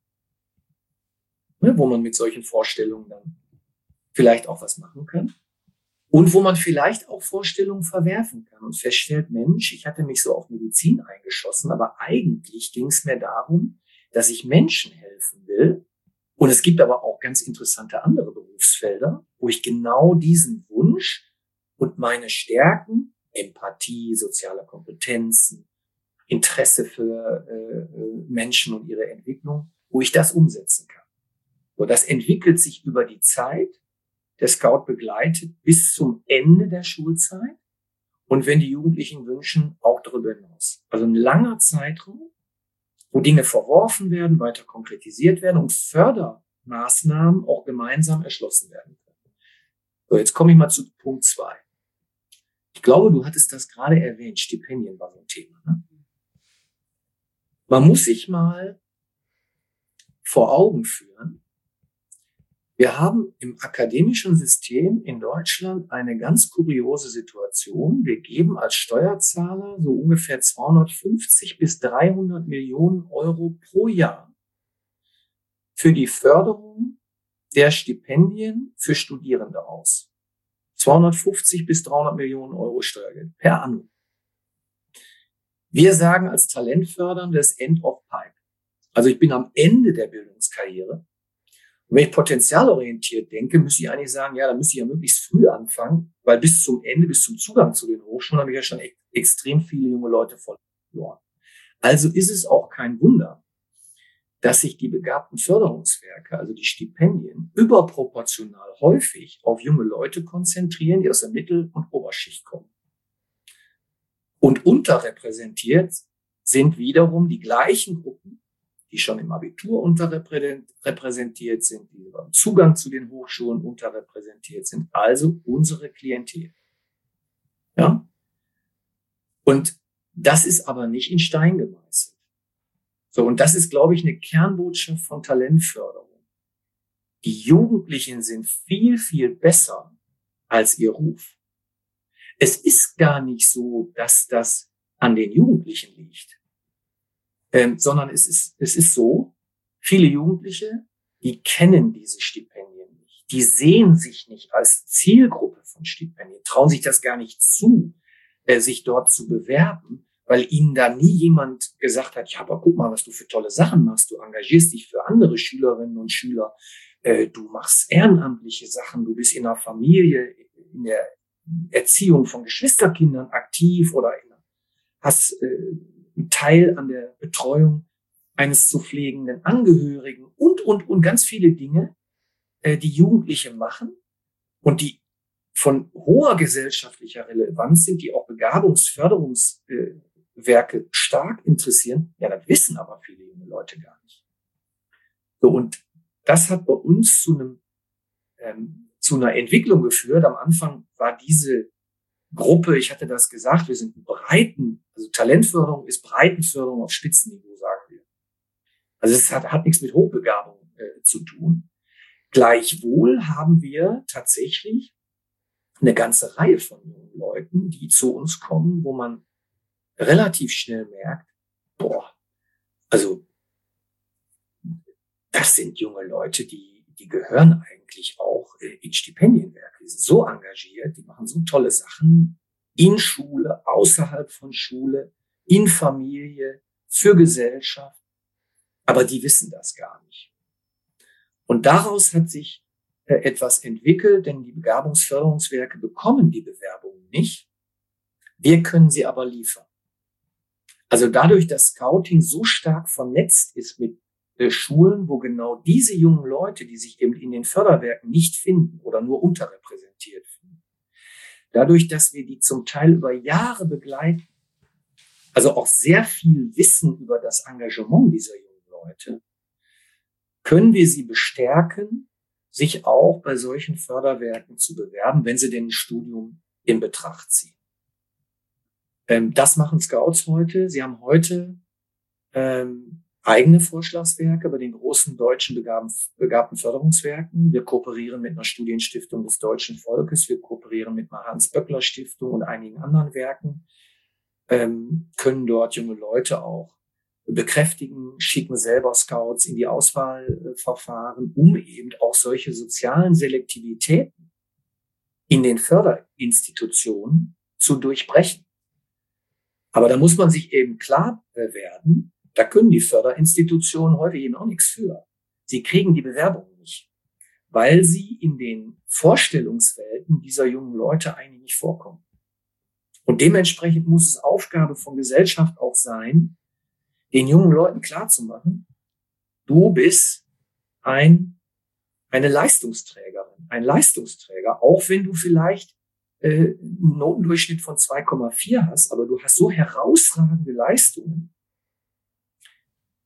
Ne, wo man mit solchen Vorstellungen dann vielleicht auch was machen kann. Und wo man vielleicht auch Vorstellungen verwerfen kann und feststellt, Mensch, ich hatte mich so auf Medizin eingeschossen, aber eigentlich ging es mir darum, dass ich Menschen helfen will. Und es gibt aber auch ganz interessante andere Berufsfelder, wo ich genau diesen Wunsch und meine Stärken, Empathie, soziale Kompetenzen, Interesse für Menschen und ihre Entwicklung, wo ich das umsetzen kann. So, das entwickelt sich über die Zeit. Der Scout begleitet bis zum Ende der Schulzeit und wenn die Jugendlichen wünschen, auch darüber hinaus. Also ein langer Zeitraum, wo Dinge verworfen werden, weiter konkretisiert werden und Fördermaßnahmen auch gemeinsam erschlossen werden können. So, jetzt komme ich mal zu Punkt 2. Ich glaube, du hattest das gerade erwähnt, Stipendien war so ein Thema. Ne? Man muss sich mal vor Augen führen, wir haben im akademischen System in Deutschland eine ganz kuriose Situation. Wir geben als Steuerzahler so ungefähr 250 bis 300 Millionen Euro pro Jahr für die Förderung der Stipendien für Studierende aus. 250 bis 300 Millionen Euro Steuergeld per annum. Wir sagen als Talentfördernde das End of Pipe. Also ich bin am Ende der Bildungskarriere. Und wenn ich potenzialorientiert denke, müsste ich eigentlich sagen, ja, da müsste ich ja möglichst früh anfangen, weil bis zum Ende, bis zum Zugang zu den Hochschulen habe ich ja schon extrem viele junge Leute verloren. Also ist es auch kein Wunder, dass sich die begabten Förderungswerke, also die Stipendien, überproportional häufig auf junge Leute konzentrieren, die aus der Mittel- und Oberschicht kommen. Und unterrepräsentiert sind wiederum die gleichen Gruppen, die schon im Abitur unterrepräsentiert sind, die beim Zugang zu den Hochschulen unterrepräsentiert sind, also unsere Klientel. Ja? Und das ist aber nicht in Stein gemeißelt. So, und das ist, glaube ich, eine Kernbotschaft von Talentförderung. Die Jugendlichen sind viel, viel besser als ihr Ruf. Es ist gar nicht so, dass das an den Jugendlichen liegt. Sondern es ist so, viele Jugendliche, die kennen diese Stipendien nicht. Die sehen sich nicht als Zielgruppe von Stipendien, trauen sich das gar nicht zu, sich dort zu bewerben, weil ihnen da nie jemand gesagt hat, ja, aber guck mal, was du für tolle Sachen machst. Du engagierst dich für andere Schülerinnen und Schüler. Du machst ehrenamtliche Sachen. Du bist in der Familie, in der Erziehung von Geschwisterkindern aktiv oder hast Teil an der Betreuung eines zu pflegenden Angehörigen und ganz viele Dinge, die Jugendliche machen und die von hoher gesellschaftlicher Relevanz sind, die auch Begabungsförderungswerke stark interessieren. Ja, das wissen aber viele junge Leute gar nicht. So, und das hat bei uns zu einer Entwicklung geführt. Am Anfang war diese Gruppe, ich hatte das gesagt, wir sind also Talentförderung ist Breitenförderung auf Spitzenniveau, sagen wir. Also es hat nichts mit Hochbegabung zu tun. Gleichwohl haben wir tatsächlich eine ganze Reihe von jungen Leuten, die zu uns kommen, wo man relativ schnell merkt, also das sind junge Leute, die gehören eigentlich auch in Stipendienwerke. Die sind so engagiert, die machen so tolle Sachen in Schule, außerhalb von Schule, in Familie, für Gesellschaft. Aber die wissen das gar nicht. Und daraus hat sich etwas entwickelt, denn die Begabungsförderungswerke bekommen die Bewerbungen nicht. Wir können sie aber liefern. Also dadurch, dass Scouting so stark vernetzt ist mit Schulen, wo genau diese jungen Leute, die sich eben in den Förderwerken nicht finden oder nur unterrepräsentiert finden, dadurch, dass wir die zum Teil über Jahre begleiten, also auch sehr viel Wissen über das Engagement dieser jungen Leute, können wir sie bestärken, sich auch bei solchen Förderwerken zu bewerben, wenn sie denn ein Studium in Betracht ziehen. Das machen Scouts heute. Sie haben heute eigene Vorschlagswerke bei den großen deutschen begabten Förderungswerken. Wir kooperieren mit einer Studienstiftung des deutschen Volkes. Wir kooperieren mit einer Hans-Böckler-Stiftung und einigen anderen Werken, können dort junge Leute auch bekräftigen, schicken selber Scouts in die Auswahlverfahren, um eben auch solche sozialen Selektivitäten in den Förderinstitutionen zu durchbrechen. Aber da muss man sich eben klar werden, da können die Förderinstitutionen häufig eben auch nichts für. Sie kriegen die Bewerbung nicht, weil sie in den Vorstellungswelten dieser jungen Leute eigentlich nicht vorkommen. Und dementsprechend muss es Aufgabe von Gesellschaft auch sein, den jungen Leuten klarzumachen, du bist eine Leistungsträgerin, ein Leistungsträger, auch wenn du vielleicht einen Notendurchschnitt von 2,4 hast, aber du hast so herausragende Leistungen,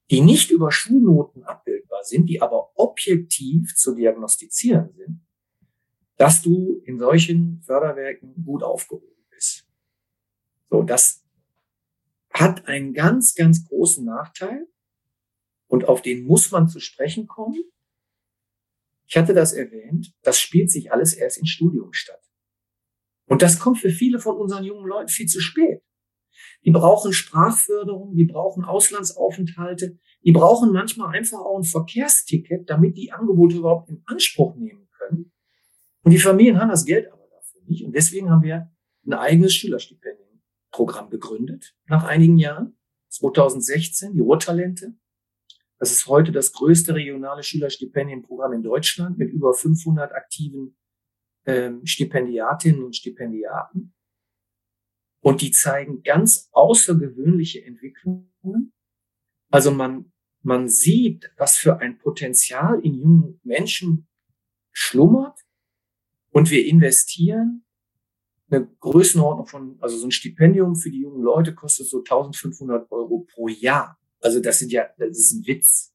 die nicht über Schulnoten abbildbar sind, die aber objektiv zu diagnostizieren sind, dass du in solchen Förderwerken gut aufgehoben bist. So, das hat einen ganz, ganz großen Nachteil und auf den muss man zu sprechen kommen. Ich hatte das erwähnt, das spielt sich alles erst im Studium statt. Und das kommt für viele von unseren jungen Leuten viel zu spät. Die brauchen Sprachförderung, die brauchen Auslandsaufenthalte, die brauchen manchmal einfach auch ein Verkehrsticket, damit die Angebote überhaupt in Anspruch nehmen können. Und die Familien haben das Geld aber dafür nicht. Und deswegen haben wir ein eigenes Schülerstipendienprogramm gegründet, nach einigen Jahren, 2016, die Ruhrtalente. Das ist heute das größte regionale Schülerstipendienprogramm in Deutschland mit über 500 aktiven Stipendiatinnen und Stipendiaten. Und die zeigen ganz außergewöhnliche Entwicklungen. Also man sieht, was für ein Potenzial in jungen Menschen schlummert. Und wir investieren eine Größenordnung von, also so ein Stipendium für die jungen Leute kostet so 1.500 € pro Jahr. Also das ist ein Witz.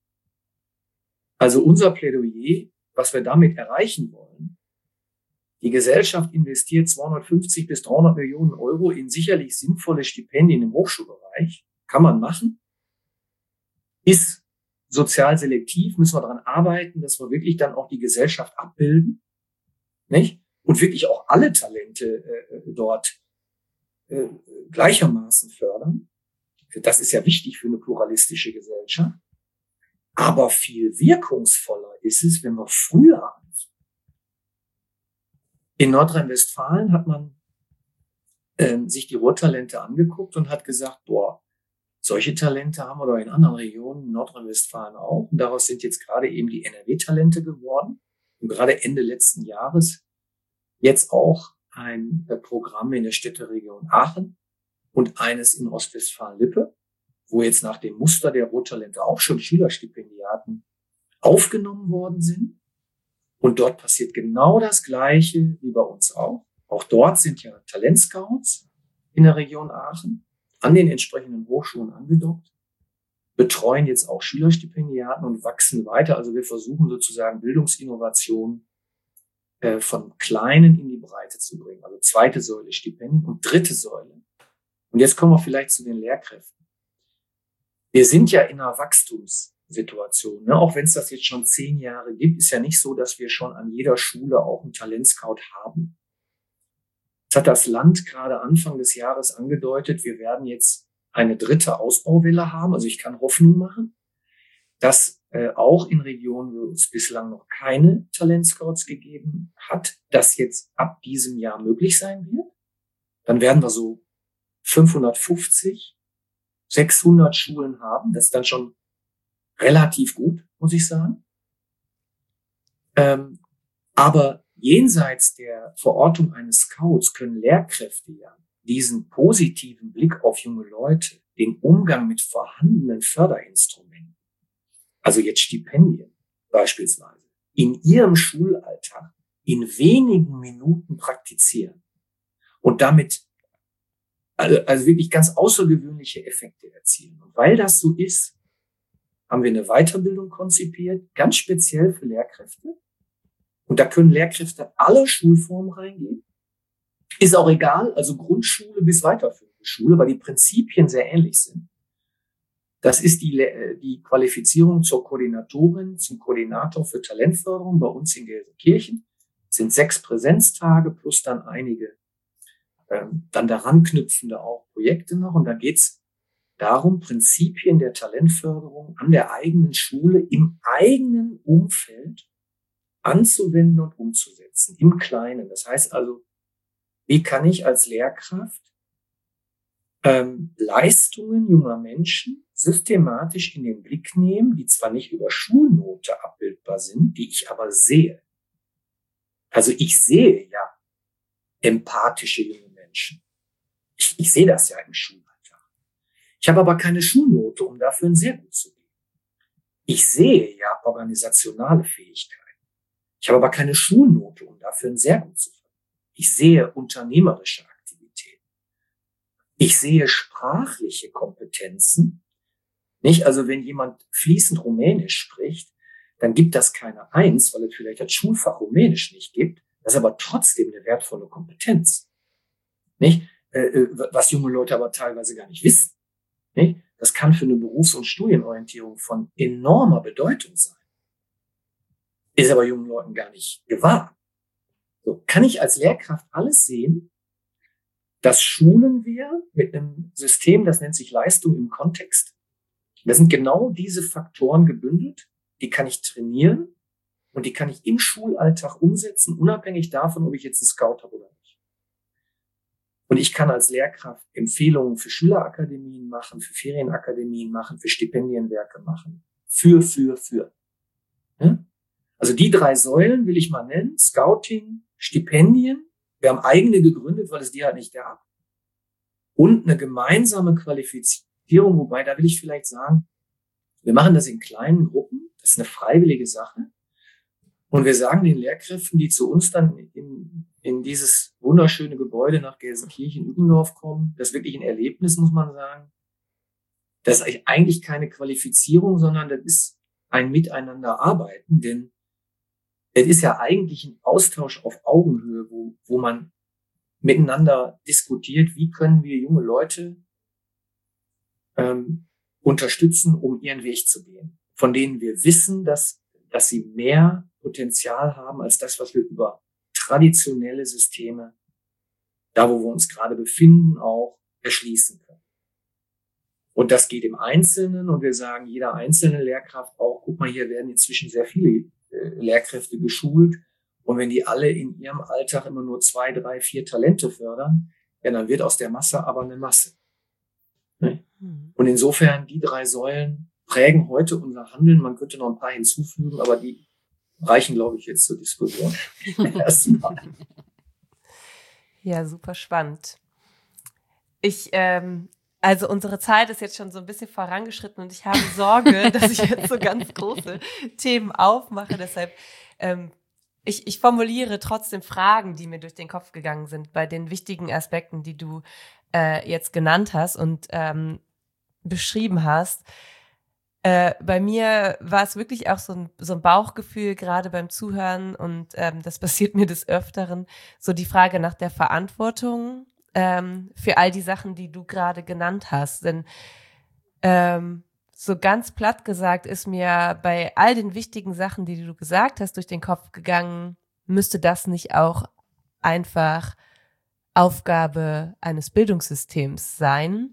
Also unser Plädoyer, was wir damit erreichen wollen, die Gesellschaft investiert 250 bis 300 Millionen € in sicherlich sinnvolle Stipendien im Hochschulbereich. Kann man machen. Ist sozial selektiv, müssen wir daran arbeiten, dass wir wirklich dann auch die Gesellschaft abbilden, nicht? Und wirklich auch alle Talente dort gleichermaßen fördern. Das ist ja wichtig für eine pluralistische Gesellschaft. Aber viel wirkungsvoller ist es, wenn wir früher anfangen. In Nordrhein-Westfalen hat man sich die Ruhrtalente angeguckt und hat gesagt, boah, solche Talente haben wir doch in anderen Regionen in Nordrhein-Westfalen auch. Und daraus sind jetzt gerade eben die NRW-Talente geworden. Und gerade Ende letzten Jahres jetzt auch ein Programm in der Städteregion Aachen und eines in Ostwestfalen-Lippe, wo jetzt nach dem Muster der Ruhrtalente auch schon Schülerstipendiaten aufgenommen worden sind. Und dort passiert genau das Gleiche wie bei uns auch. Auch dort sind ja Talentscouts in der Region Aachen an den entsprechenden Hochschulen angedockt, betreuen jetzt auch Schülerstipendiaten und wachsen weiter. Also wir versuchen sozusagen Bildungsinnovation von Kleinen in die Breite zu bringen. Also zweite Säule Stipendien und dritte Säule. Und jetzt kommen wir vielleicht zu den Lehrkräften. Wir sind ja in einer Wachstumssituation. Ne? Auch wenn es das jetzt schon 10 Jahre gibt, ist ja nicht so, dass wir schon an jeder Schule auch einen Talentscout haben. Jetzt hat das Land gerade Anfang des Jahres angedeutet, wir werden jetzt eine dritte Ausbauwelle haben. Also ich kann Hoffnung machen, dass auch in Regionen, wo es bislang noch keine Talentscouts gegeben hat, das jetzt ab diesem Jahr möglich sein wird. Dann werden wir so 550, 600 Schulen haben. Das ist dann schon relativ gut, muss ich sagen. Aber jenseits der Verortung eines Scouts können Lehrkräfte ja diesen positiven Blick auf junge Leute, den Umgang mit vorhandenen Förderinstrumenten, also jetzt Stipendien beispielsweise, in ihrem Schulalltag in wenigen Minuten praktizieren und damit also wirklich ganz außergewöhnliche Effekte erzielen. Und weil das so ist, haben wir eine Weiterbildung konzipiert, ganz speziell für Lehrkräfte. Und da können Lehrkräfte aller Schulformen reingehen. Ist auch egal, also Grundschule bis weiterführende Schule, weil die Prinzipien sehr ähnlich sind. Das ist die Qualifizierung zur Koordinatorin, zum Koordinator für Talentförderung bei uns in Gelsenkirchen. Das sind 6 Präsenztage plus dann einige dann daran knüpfende auch Projekte noch. Und da geht's darum, Prinzipien der Talentförderung an der eigenen Schule, im eigenen Umfeld anzuwenden und umzusetzen, im Kleinen. Das heißt also, wie kann ich als Lehrkraft Leistungen junger Menschen systematisch in den Blick nehmen, die zwar nicht über Schulnote abbildbar sind, die ich aber sehe. Also ich sehe ja empathische junge Menschen. Ich sehe das ja im Schulalltag. Ich habe aber keine Schulnote, um dafür ein sehr gut zu geben. Ich sehe ja organisationale Fähigkeiten. Ich habe aber keine Schulnote, um dafür ein sehr gut zu geben. Ich sehe unternehmerische Aktivitäten. Ich sehe sprachliche Kompetenzen, Nicht? Also wenn jemand fließend Rumänisch spricht, dann gibt das keine 1, weil es vielleicht das Schulfach Rumänisch nicht gibt. Das ist aber trotzdem eine wertvolle Kompetenz. Nicht? Was junge Leute aber teilweise gar nicht wissen. Nicht? Das kann für eine Berufs- und Studienorientierung von enormer Bedeutung sein. Ist aber jungen Leuten gar nicht gewahr. So, kann ich als Lehrkraft alles sehen? Das schulen wir mit einem System, das nennt sich Leistung im Kontext. Das sind genau diese Faktoren gebündelt, die kann ich trainieren und die kann ich im Schulalltag umsetzen, unabhängig davon, ob ich jetzt einen Scout habe oder nicht. Und ich kann als Lehrkraft Empfehlungen für Schülerakademien machen, für Ferienakademien machen, für Stipendienwerke machen. Für. Ja? Also die 3 Säulen will ich mal nennen: Scouting, Stipendien. Wir haben eigene gegründet, weil es die halt nicht gab. Und eine gemeinsame Qualifizierung, wobei da will ich vielleicht sagen, wir machen das in kleinen Gruppen. Das ist eine freiwillige Sache. Und wir sagen den Lehrkräften, die zu uns dann in dieses wunderschöne Gebäude nach Gelsenkirchen-Übendorf kommen, das ist wirklich ein Erlebnis, muss man sagen. Das ist eigentlich keine Qualifizierung, sondern das ist ein Miteinanderarbeiten, denn es ist ja eigentlich ein Austausch auf Augenhöhe, wo man miteinander diskutiert, wie können wir junge Leute unterstützen, um ihren Weg zu gehen, von denen wir wissen, dass sie mehr Potenzial haben als das, was wir über traditionelle Systeme, da wo wir uns gerade befinden, auch erschließen können. Und das geht im Einzelnen, und wir sagen jeder einzelne Lehrkraft auch, guck mal, hier werden inzwischen sehr viele Lehrkräfte geschult, und wenn die alle in ihrem Alltag immer nur 2, 3, 4 Talente fördern, ja, dann wird aus der Masse aber eine Masse. Ne? Und insofern, die 3 Säulen prägen heute unser Handeln. Man könnte noch ein paar hinzufügen, aber die reichen, glaube ich, jetzt zur Diskussion. Erstmal. Ja, super spannend. Also unsere Zeit ist jetzt schon so ein bisschen vorangeschritten und ich habe Sorge, dass ich jetzt so ganz große Themen aufmache. Deshalb, ich formuliere trotzdem Fragen, die mir durch den Kopf gegangen sind bei den wichtigen Aspekten, die du jetzt genannt hast und beschrieben hast. Bei mir war es wirklich auch so ein Bauchgefühl, gerade beim Zuhören, und das passiert mir des Öfteren, so die Frage nach der Verantwortung für all die Sachen, die du gerade genannt hast. Denn so ganz platt gesagt ist mir bei all den wichtigen Sachen, die du gesagt hast, durch den Kopf gegangen, müsste das nicht auch einfach Aufgabe eines Bildungssystems sein,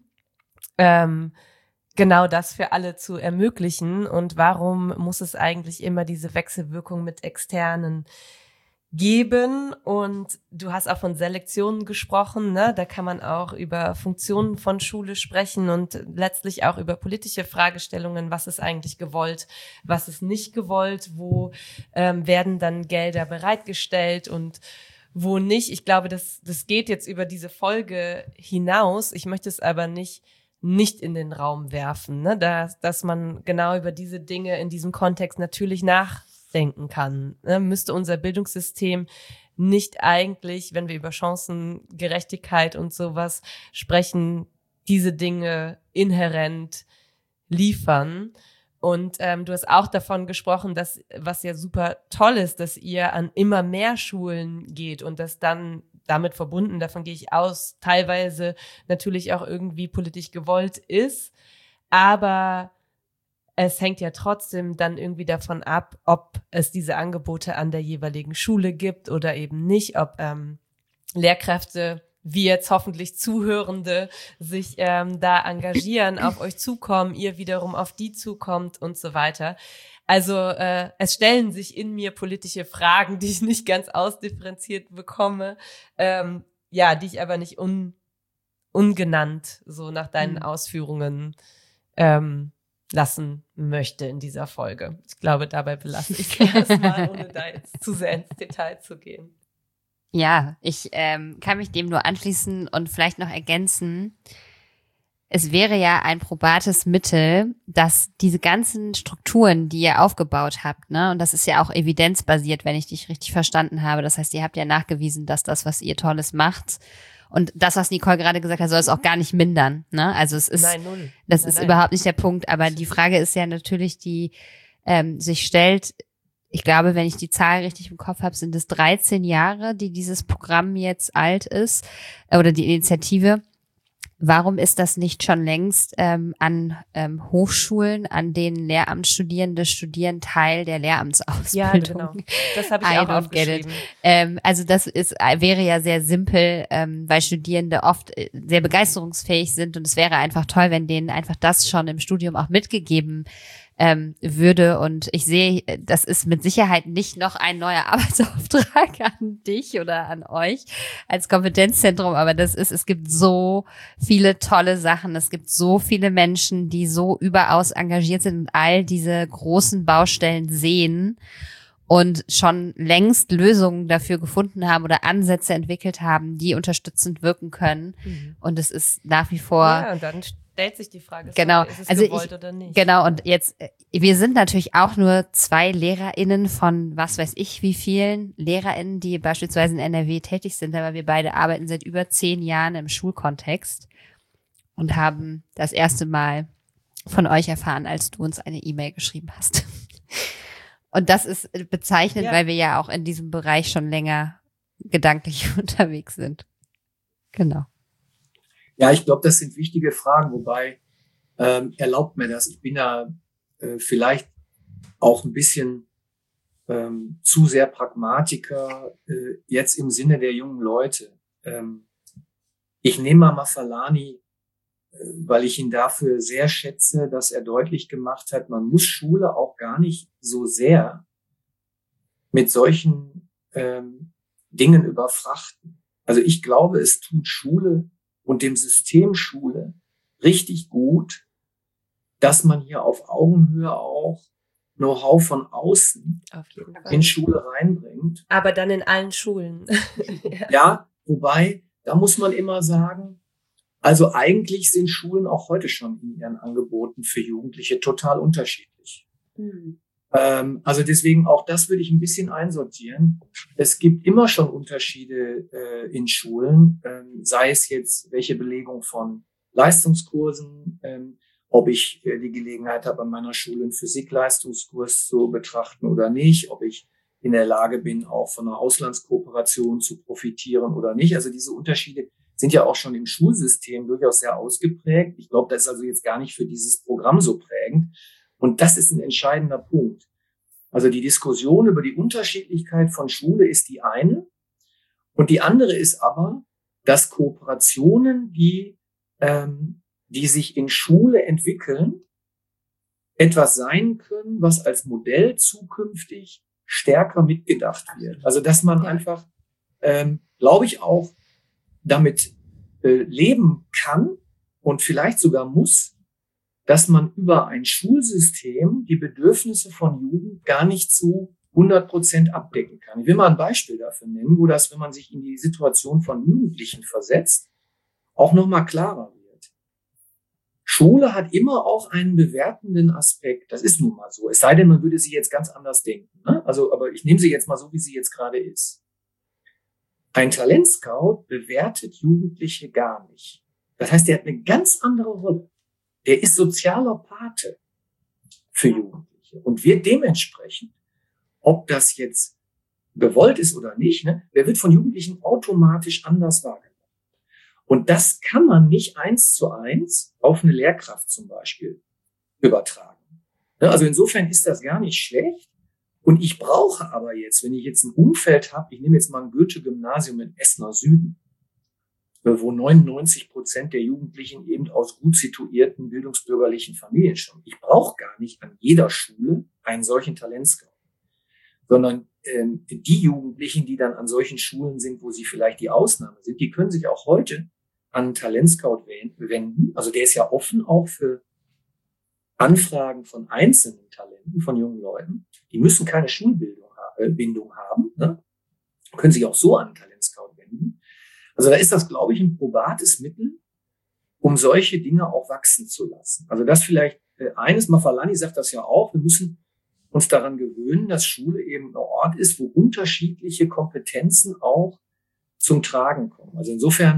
genau das für alle zu ermöglichen? Und warum muss es eigentlich immer diese Wechselwirkung mit Externen geben? Und du hast auch von Selektionen gesprochen, ne? Da kann man auch über Funktionen von Schule sprechen und letztlich auch über politische Fragestellungen. Was ist eigentlich gewollt? Was ist nicht gewollt? Wo werden dann Gelder bereitgestellt und wo nicht? Ich glaube, das geht jetzt über diese Folge hinaus. Ich möchte es aber nicht in den Raum werfen, ne? Dass man genau über diese Dinge in diesem Kontext natürlich nachdenken kann. Ne? Müsste unser Bildungssystem nicht eigentlich, wenn wir über Chancengerechtigkeit und sowas sprechen, diese Dinge inhärent liefern? Und du hast auch davon gesprochen, dass, was ja super toll ist, dass ihr an immer mehr Schulen geht und das dann damit verbunden, davon gehe ich aus, teilweise natürlich auch irgendwie politisch gewollt ist, aber es hängt ja trotzdem dann irgendwie davon ab, ob es diese Angebote an der jeweiligen Schule gibt oder eben nicht, ob Lehrkräfte, wie jetzt hoffentlich Zuhörende, sich da engagieren, auf euch zukommen, ihr wiederum auf die zukommt und so weiter. Also es stellen sich in mir politische Fragen, die ich nicht ganz ausdifferenziert bekomme, die ich aber nicht ungenannt so nach deinen Ausführungen lassen möchte in dieser Folge. Ich glaube, dabei belasse ich es erstmal, ohne da jetzt zu sehr ins Detail zu gehen. Ja, ich kann mich dem nur anschließen und vielleicht noch ergänzen. Es wäre ja ein probates Mittel, dass diese ganzen Strukturen, die ihr aufgebaut habt, ne, und das ist ja auch evidenzbasiert, wenn ich dich richtig verstanden habe. Das heißt, ihr habt ja nachgewiesen, dass das, was ihr Tolles macht Und das, was Nicole gerade gesagt hat, soll es auch gar nicht mindern. Ne? Also es ist, Nein, null. das ist überhaupt nicht der Punkt. Aber die Frage ist ja natürlich, die sich stellt, ich glaube, wenn ich die Zahl richtig im Kopf habe, sind es 13 Jahre, die dieses Programm jetzt alt ist, oder die Initiative. Warum ist das nicht schon längst an Hochschulen, an denen Lehramtsstudierende studieren, Teil der Lehramtsausbildung? Ja, genau. Das habe ich auch aufgeschrieben. Also das wäre ja sehr simpel, weil Studierende oft sehr begeisterungsfähig sind und es wäre einfach toll, wenn denen einfach das schon im Studium auch mitgegeben würde. Und ich sehe, das ist mit Sicherheit nicht noch ein neuer Arbeitsauftrag an dich oder an euch als Kompetenzzentrum, aber es gibt so viele tolle Sachen. Es gibt so viele Menschen, die so überaus engagiert sind und all diese großen Baustellen sehen und schon längst Lösungen dafür gefunden haben oder Ansätze entwickelt haben, die unterstützend wirken können. Und es ist nach wie vor... Ja, und dann stellt sich die Frage, genau, ist es also gewollt oder nicht? Genau, und jetzt, wir sind natürlich auch nur 2 LehrerInnen von was weiß ich wie vielen LehrerInnen, die beispielsweise in NRW tätig sind, aber wir beide arbeiten seit über 10 Jahren im Schulkontext und haben das erste Mal von euch erfahren, als du uns eine E-Mail geschrieben hast. Und das ist bezeichnend, weil wir ja auch in diesem Bereich schon länger gedanklich unterwegs sind. Genau. Ja, ich glaube, das sind wichtige Fragen, wobei erlaubt mir das. Ich bin da vielleicht auch ein bisschen zu sehr Pragmatiker jetzt im Sinne der jungen Leute. Ich nehme mal Mafalani, weil ich ihn dafür sehr schätze, dass er deutlich gemacht hat, man muss Schule auch gar nicht so sehr mit solchen Dingen überfrachten. Also ich glaube, es tut Schule und dem System Schule richtig gut, dass man hier auf Augenhöhe auch Know-how von außen in Schule reinbringt. Aber dann in allen Schulen. Ja, wobei, da muss man immer sagen, also eigentlich sind Schulen auch heute schon in ihren Angeboten für Jugendliche total unterschiedlich. Also deswegen auch das würde ich ein bisschen einsortieren. Es gibt immer schon Unterschiede in Schulen, sei es jetzt welche Belegung von Leistungskursen, ob ich die Gelegenheit habe, an meiner Schule einen Physikleistungskurs zu betrachten oder nicht, ob ich in der Lage bin, auch von einer Auslandskooperation zu profitieren oder nicht. Also diese Unterschiede sind ja auch schon im Schulsystem durchaus sehr ausgeprägt. Ich glaube, das ist also jetzt gar nicht für dieses Programm so prägend. Und das ist ein entscheidender Punkt. Also die Diskussion über die Unterschiedlichkeit von Schule ist die eine. Und die andere ist aber, dass Kooperationen, die sich in Schule entwickeln, etwas sein können, was als Modell zukünftig stärker mitgedacht wird. Also dass man einfach, glaube ich, auch damit leben kann und vielleicht sogar muss, dass man über ein Schulsystem die Bedürfnisse von Jugend gar nicht zu 100% abdecken kann. Ich will mal ein Beispiel dafür nennen, wo das, wenn man sich in die Situation von Jugendlichen versetzt, auch nochmal klarer wird. Schule hat immer auch einen bewertenden Aspekt. Das ist nun mal so. Es sei denn, man würde sie jetzt ganz anders denken. Ne? Also, aber ich nehme sie jetzt mal so, wie sie jetzt gerade ist. Ein Talentscout bewertet Jugendliche gar nicht. Das heißt, er hat eine ganz andere Rolle. Der ist sozialer Pate für Jugendliche und wird dementsprechend, ob das jetzt gewollt ist oder nicht, ne, der wird von Jugendlichen automatisch anders wahrgenommen. Und das kann man nicht 1:1 auf eine Lehrkraft zum Beispiel übertragen. Ne, also insofern ist das gar nicht schlecht. Und ich brauche aber jetzt, wenn ich jetzt ein Umfeld habe, ich nehme jetzt mal ein Goethe-Gymnasium in Essener Süden, wo 99% der Jugendlichen eben aus gut situierten, bildungsbürgerlichen Familien stammen. Ich brauche gar nicht an jeder Schule einen solchen Talentscout, sondern die Jugendlichen, die dann an solchen Schulen sind, wo sie vielleicht die Ausnahme sind, die können sich auch heute an einen Talentscout wenden. Also der ist ja offen auch für Anfragen von einzelnen Talenten, von jungen Leuten. Die müssen keine Schulbindung haben, ne? Können sich auch so an einen Talentscout wenden. Also da ist das, glaube ich, ein probates Mittel, um solche Dinge auch wachsen zu lassen. Also das vielleicht eines, Mafalani sagt das ja auch, wir müssen uns daran gewöhnen, dass Schule eben ein Ort ist, wo unterschiedliche Kompetenzen auch zum Tragen kommen. Also insofern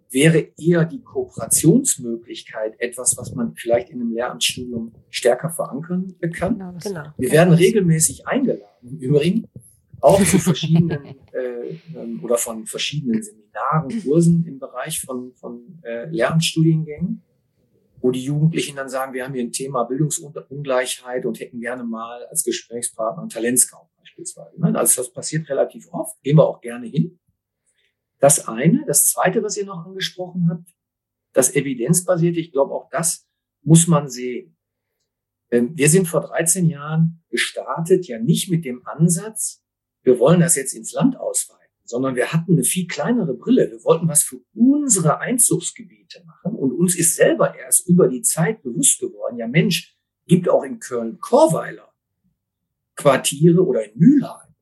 wäre eher die Kooperationsmöglichkeit etwas, was man vielleicht in einem Lehramtsstudium stärker verankern kann. Genau. Wir werden regelmäßig eingeladen, im Übrigen, auch zu verschiedenen oder von verschiedenen Seminaren, Kursen im Bereich von Lehramtsstudiengängen, wo die Jugendlichen dann sagen, wir haben hier ein Thema Bildungsungleichheit und hätten gerne mal als Gesprächspartner einen Talentscout beispielsweise. Also das passiert relativ oft, gehen wir auch gerne hin. Das eine. Das zweite, was ihr noch angesprochen habt, das Evidenzbasierte, ich glaube, auch das muss man sehen. Wir sind vor 13 Jahren gestartet, ja nicht mit dem Ansatz, wir wollen das jetzt ins Land ausweiten, sondern wir hatten eine viel kleinere Brille. Wir wollten was für unsere Einzugsgebiete machen und uns ist selber erst über die Zeit bewusst geworden, ja Mensch, gibt auch in Köln-Korweiler Quartiere oder in Mülheim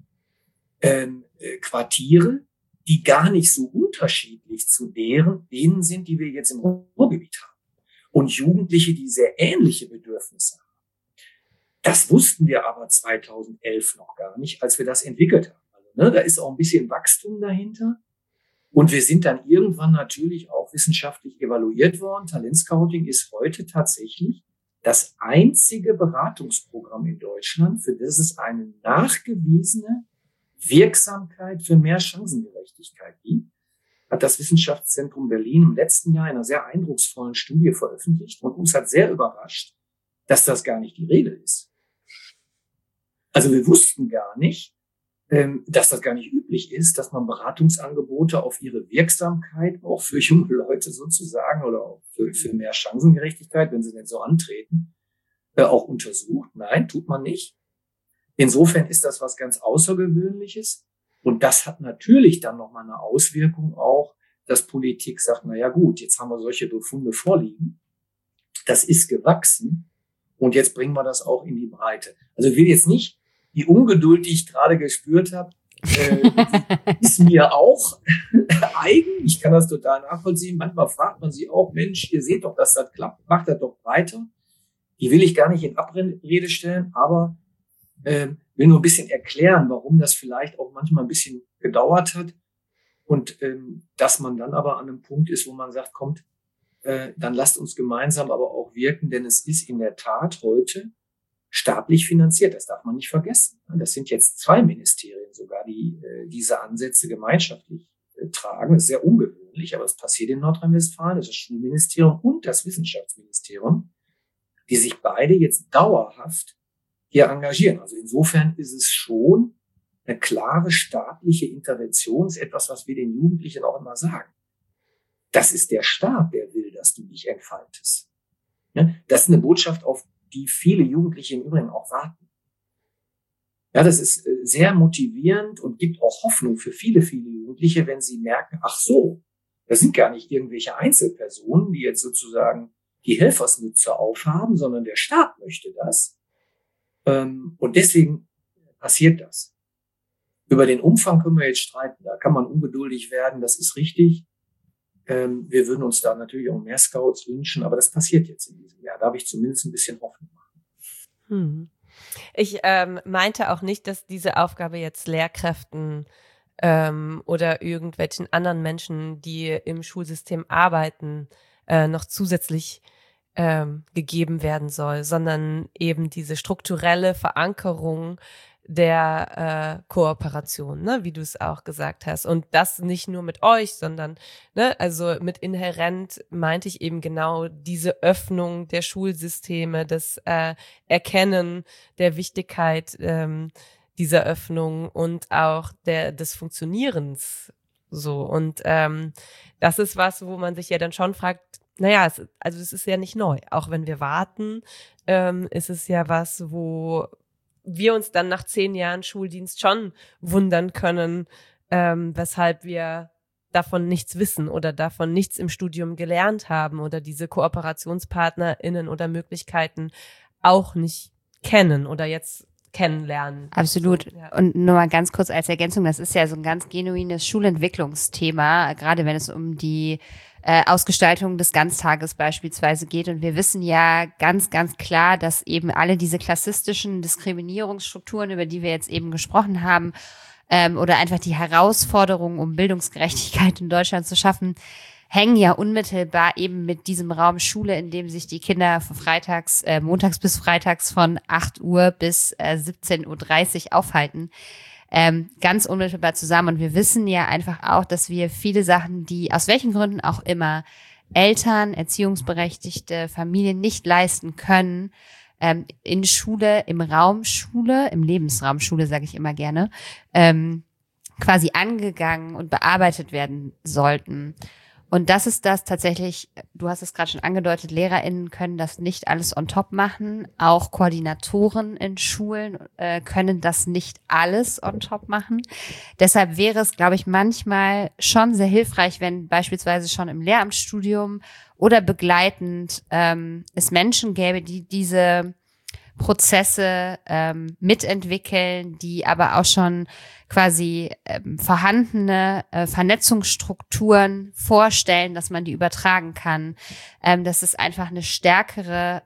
Quartiere, die gar nicht so unterschiedlich zu denen sind, die wir jetzt im Ruhrgebiet haben. Und Jugendliche, die sehr ähnliche Bedürfnisse haben. Das wussten wir aber 2011 noch gar nicht, als wir das entwickelt haben. Also, da ist auch ein bisschen Wachstum dahinter. Und wir sind dann irgendwann natürlich auch wissenschaftlich evaluiert worden. Talentscouting ist heute tatsächlich das einzige Beratungsprogramm in Deutschland, für das es eine nachgewiesene Wirksamkeit für mehr Chancengerechtigkeit gibt. Hat das Wissenschaftszentrum Berlin im letzten Jahr in einer sehr eindrucksvollen Studie veröffentlicht. Und uns hat sehr überrascht, dass das gar nicht die Regel ist. Also wir wussten gar nicht, dass das gar nicht üblich ist, dass man Beratungsangebote auf ihre Wirksamkeit auch für junge Leute sozusagen oder auch für mehr Chancengerechtigkeit, wenn sie denn so antreten, auch untersucht. Nein, tut man nicht. Insofern ist das was ganz Außergewöhnliches. Und das hat natürlich dann nochmal eine Auswirkung auch, dass Politik sagt, na ja gut, jetzt haben wir solche Befunde vorliegen. Das ist gewachsen. Und jetzt bringen wir das auch in die Breite. Also ich will jetzt nicht die Ungeduld, die ich gerade gespürt habe, ist mir auch eigen. Ich kann das total nachvollziehen. Manchmal fragt man sich auch, Mensch, ihr seht doch, dass das klappt, macht das doch weiter. Die will ich gar nicht in Abrede stellen, aber will nur ein bisschen erklären, warum das vielleicht auch manchmal ein bisschen gedauert hat und dass man dann aber an einem Punkt ist, wo man sagt, kommt, dann lasst uns gemeinsam aber auch wirken, denn es ist in der Tat heute staatlich finanziert. Das darf man nicht vergessen. Das sind jetzt 2 Ministerien sogar, die diese Ansätze gemeinschaftlich tragen. Das ist sehr ungewöhnlich, aber es passiert in Nordrhein-Westfalen. Das ist das Schulministerium und das Wissenschaftsministerium, die sich beide jetzt dauerhaft hier engagieren. Also insofern ist es schon eine klare staatliche Intervention. Das ist etwas, was wir den Jugendlichen auch immer sagen. Das ist der Staat, der will, dass du dich entfaltest. Das ist eine Botschaft, auf die viele Jugendliche im Übrigen auch warten. Ja, das ist sehr motivierend und gibt auch Hoffnung für viele, viele Jugendliche, wenn sie merken, ach so, das sind gar nicht irgendwelche Einzelpersonen, die jetzt sozusagen die Helfersmütze aufhaben, sondern der Staat möchte das. Und deswegen passiert das. Über den Umfang können wir jetzt streiten. Da kann man ungeduldig werden, das ist richtig. Wir würden uns da natürlich auch mehr Scouts wünschen, aber das passiert jetzt in diesem Jahr. Da habe ich zumindest ein bisschen Hoffnung. Ich meinte auch nicht, dass diese Aufgabe jetzt Lehrkräften oder irgendwelchen anderen Menschen, die im Schulsystem arbeiten, noch zusätzlich gegeben werden soll, sondern eben diese strukturelle Verankerung der Kooperation, ne, wie du es auch gesagt hast. Und das nicht nur mit euch, sondern, ne, also mit inhärent meinte ich eben genau diese Öffnung der Schulsysteme, das Erkennen der Wichtigkeit dieser Öffnung und auch des Funktionierens so. Und das ist was, wo man sich ja dann schon fragt, naja, also es ist ja nicht neu. Auch wenn wir warten, ist es ja was, wo wir uns dann nach 10 Jahren Schuldienst schon wundern können, weshalb wir davon nichts wissen oder davon nichts im Studium gelernt haben oder diese KooperationspartnerInnen oder Möglichkeiten auch nicht kennen oder jetzt kennenlernen. Absolut. So, ja. Und nur mal ganz kurz als Ergänzung, das ist ja so ein ganz genuines Schulentwicklungsthema, gerade wenn es um die Ausgestaltung des Ganztages beispielsweise geht. Und wir wissen ja ganz, ganz klar, dass eben alle diese klassistischen Diskriminierungsstrukturen, über die wir jetzt eben gesprochen haben, oder einfach die Herausforderung, um Bildungsgerechtigkeit in Deutschland zu schaffen, hängen ja unmittelbar eben mit diesem Raum Schule, in dem sich die Kinder montags bis freitags von 8 Uhr bis 17:30 Uhr aufhalten, ganz unmittelbar zusammen. Und wir wissen ja einfach auch, dass wir viele Sachen, die aus welchen Gründen auch immer Eltern, Erziehungsberechtigte, Familien nicht leisten können, in Schule, im Raum Schule, im Lebensraum Schule, sage ich immer gerne, quasi angegangen und bearbeitet werden sollten. Und das ist das tatsächlich, du hast es gerade schon angedeutet, LehrerInnen können das nicht alles on top machen. Auch Koordinatoren in Schulen können das nicht alles on top machen. Deshalb wäre es, glaube ich, manchmal schon sehr hilfreich, wenn beispielsweise schon im Lehramtsstudium oder begleitend es Menschen gäbe, die diese Prozesse mitentwickeln, die aber auch schon quasi vorhandene Vernetzungsstrukturen vorstellen, dass man die übertragen kann. Dass es einfach eine stärkere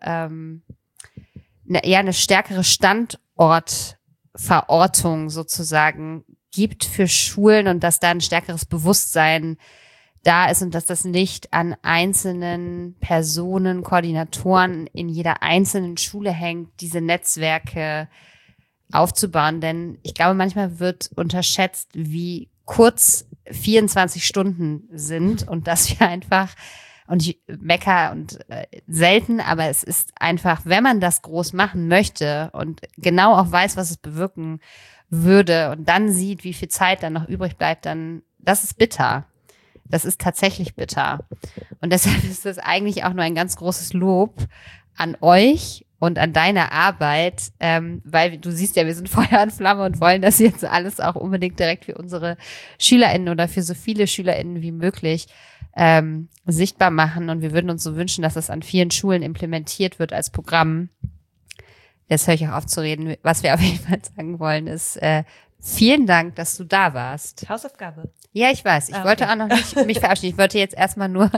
Standortverortung sozusagen gibt für Schulen und dass da ein stärkeres Bewusstsein da ist und dass das nicht an einzelnen Personen, Koordinatoren in jeder einzelnen Schule hängt, diese Netzwerke aufzubauen. Denn ich glaube, manchmal wird unterschätzt, wie kurz 24 Stunden sind und dass wir einfach, und ich mecker und selten, aber es ist einfach, wenn man das groß machen möchte und genau auch weiß, was es bewirken würde und dann sieht, wie viel Zeit dann noch übrig bleibt, dann, das ist bitter. Das ist tatsächlich bitter. Und deshalb ist das eigentlich auch nur ein ganz großes Lob an euch und an deine Arbeit, weil du siehst ja, wir sind Feuer und Flamme und wollen das jetzt alles auch unbedingt direkt für unsere SchülerInnen oder für so viele SchülerInnen wie möglich sichtbar machen. Und wir würden uns so wünschen, dass das an vielen Schulen implementiert wird als Programm. Jetzt höre ich auch auf zu reden. Was wir auf jeden Fall sagen wollen, ist vielen Dank, dass du da warst. Hausaufgabe. Ja, ich weiß. Ich wollte auch noch nicht mich verabschieden. Ich wollte jetzt erstmal nur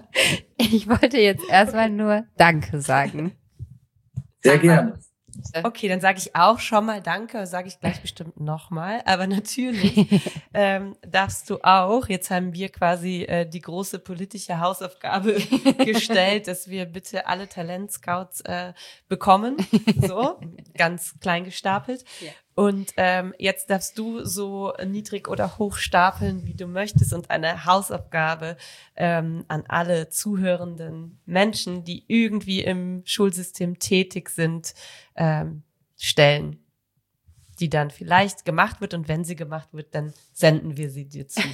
Danke sagen. Sehr gerne. Okay, dann sage ich auch schon mal Danke, sage ich gleich bestimmt nochmal. Aber natürlich darfst du auch, jetzt haben wir quasi die große politische Hausaufgabe gestellt, dass wir bitte alle Talentscouts bekommen. So, ganz klein gestapelt. Ja. Und jetzt darfst du so niedrig oder hoch stapeln, wie du möchtest und eine Hausaufgabe an alle zuhörenden Menschen, die irgendwie im Schulsystem tätig sind, stellen, die dann vielleicht gemacht wird. Und wenn sie gemacht wird, dann senden wir sie dir zu.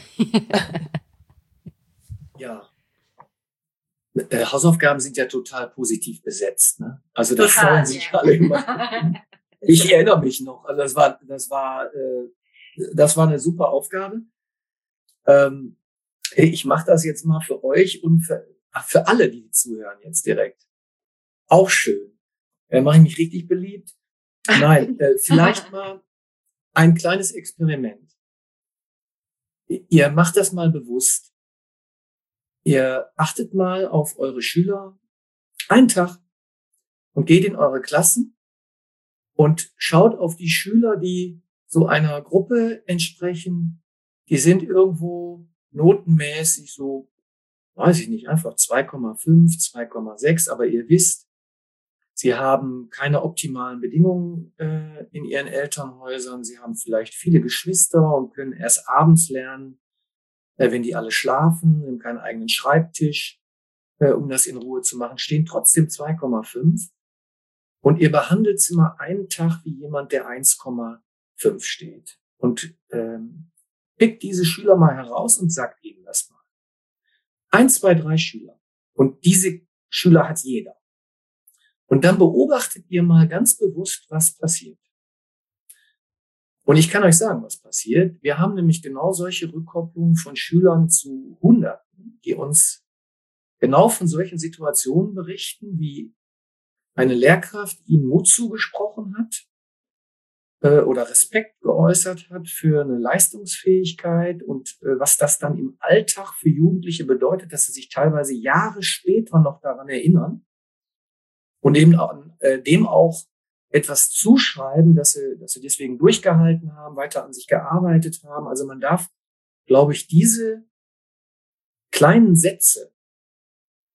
Ja. Hausaufgaben sind ja total positiv besetzt. Ne? Also das freuen sich alle immer. Ich erinnere mich noch. Also das war eine super Aufgabe. Ich mache das jetzt mal für euch und für alle, die zuhören jetzt direkt. Auch schön. Mache ich mich richtig beliebt? Nein, vielleicht mal ein kleines Experiment. Ihr macht das mal bewusst. Ihr achtet mal auf eure Schüler einen Tag und geht in eure Klassen und schaut auf die Schüler, die so einer Gruppe entsprechen. Die sind irgendwo notenmäßig so, weiß ich nicht, einfach 2,5, 2,6, aber ihr wisst, sie haben keine optimalen Bedingungen in ihren Elternhäusern. Sie haben vielleicht viele Geschwister und können erst abends lernen, wenn die alle schlafen, haben keinen eigenen Schreibtisch, um das in Ruhe zu machen, stehen trotzdem 2,5. Und ihr behandelt sie mal einen Tag wie jemand, der 1,5 steht. Und pickt diese Schüler mal heraus und sagt ihnen das mal. 1, 2, 3 Schüler. Und diese Schüler hat jeder. Und dann beobachtet ihr mal ganz bewusst, was passiert. Und ich kann euch sagen, was passiert. Wir haben nämlich genau solche Rückkopplungen von Schülern zu Hunderten, die uns genau von solchen Situationen berichten, wie eine Lehrkraft ihnen Mut zugesprochen hat oder Respekt geäußert hat für eine Leistungsfähigkeit und was das dann im Alltag für Jugendliche bedeutet, dass sie sich teilweise Jahre später noch daran erinnern. Und eben dem auch etwas zuschreiben, dass sie deswegen durchgehalten haben, weiter an sich gearbeitet haben. Also man darf, glaube ich, diese kleinen Sätze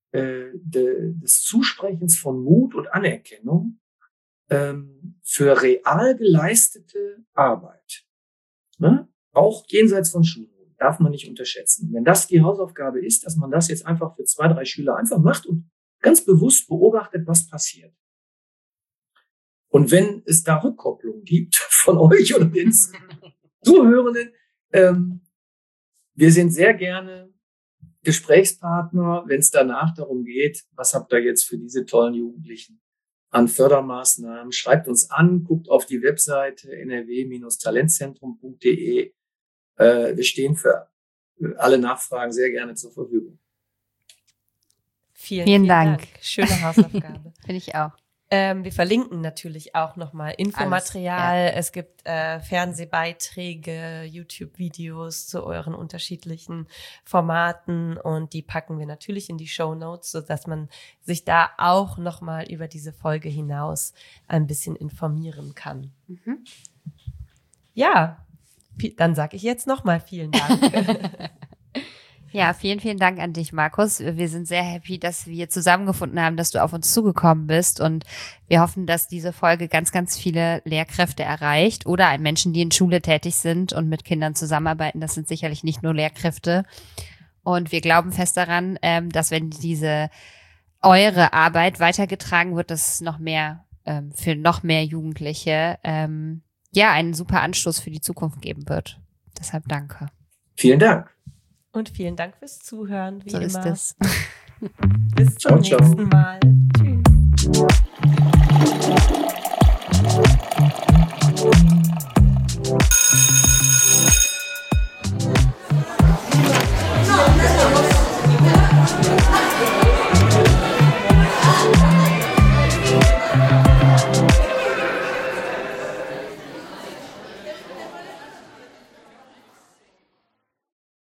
des Zusprechens von Mut und Anerkennung für real geleistete Arbeit. Ne? Auch jenseits von Schulnoten darf man nicht unterschätzen. Wenn das die Hausaufgabe ist, dass man das jetzt einfach für 2, 3 Schüler einfach macht und ganz bewusst beobachtet, was passiert. Und wenn es da Rückkopplung gibt von euch oder den Zuhörenden, wir sind sehr gerne Gesprächspartner, wenn es danach darum geht, was habt ihr jetzt für diese tollen Jugendlichen an Fördermaßnahmen. Schreibt uns an, guckt auf die Webseite nrw-talentzentrum.de. Wir stehen für alle Nachfragen sehr gerne zur Verfügung. Vielen Dank. Schöne Hausaufgabe. Finde ich auch. Wir verlinken natürlich auch nochmal Infomaterial. Alles, ja. Es gibt Fernsehbeiträge, YouTube-Videos zu euren unterschiedlichen Formaten und die packen wir natürlich in die Shownotes, sodass man sich da auch nochmal über diese Folge hinaus ein bisschen informieren kann. Mhm. Ja, dann sage ich jetzt nochmal vielen Dank. Ja, vielen, vielen Dank an dich, Markus. Wir sind sehr happy, dass wir zusammengefunden haben, dass du auf uns zugekommen bist und wir hoffen, dass diese Folge ganz, ganz viele Lehrkräfte erreicht oder Menschen, die in Schule tätig sind und mit Kindern zusammenarbeiten. Das sind sicherlich nicht nur Lehrkräfte. Und wir glauben fest daran, dass wenn eure Arbeit weitergetragen wird, dass es noch mehr für noch mehr Jugendliche einen super Anstoß für die Zukunft geben wird. Deshalb danke. Vielen Dank. Und vielen Dank fürs Zuhören, wie so immer. Ist es. Bis zum nächsten Mal. Tschüss.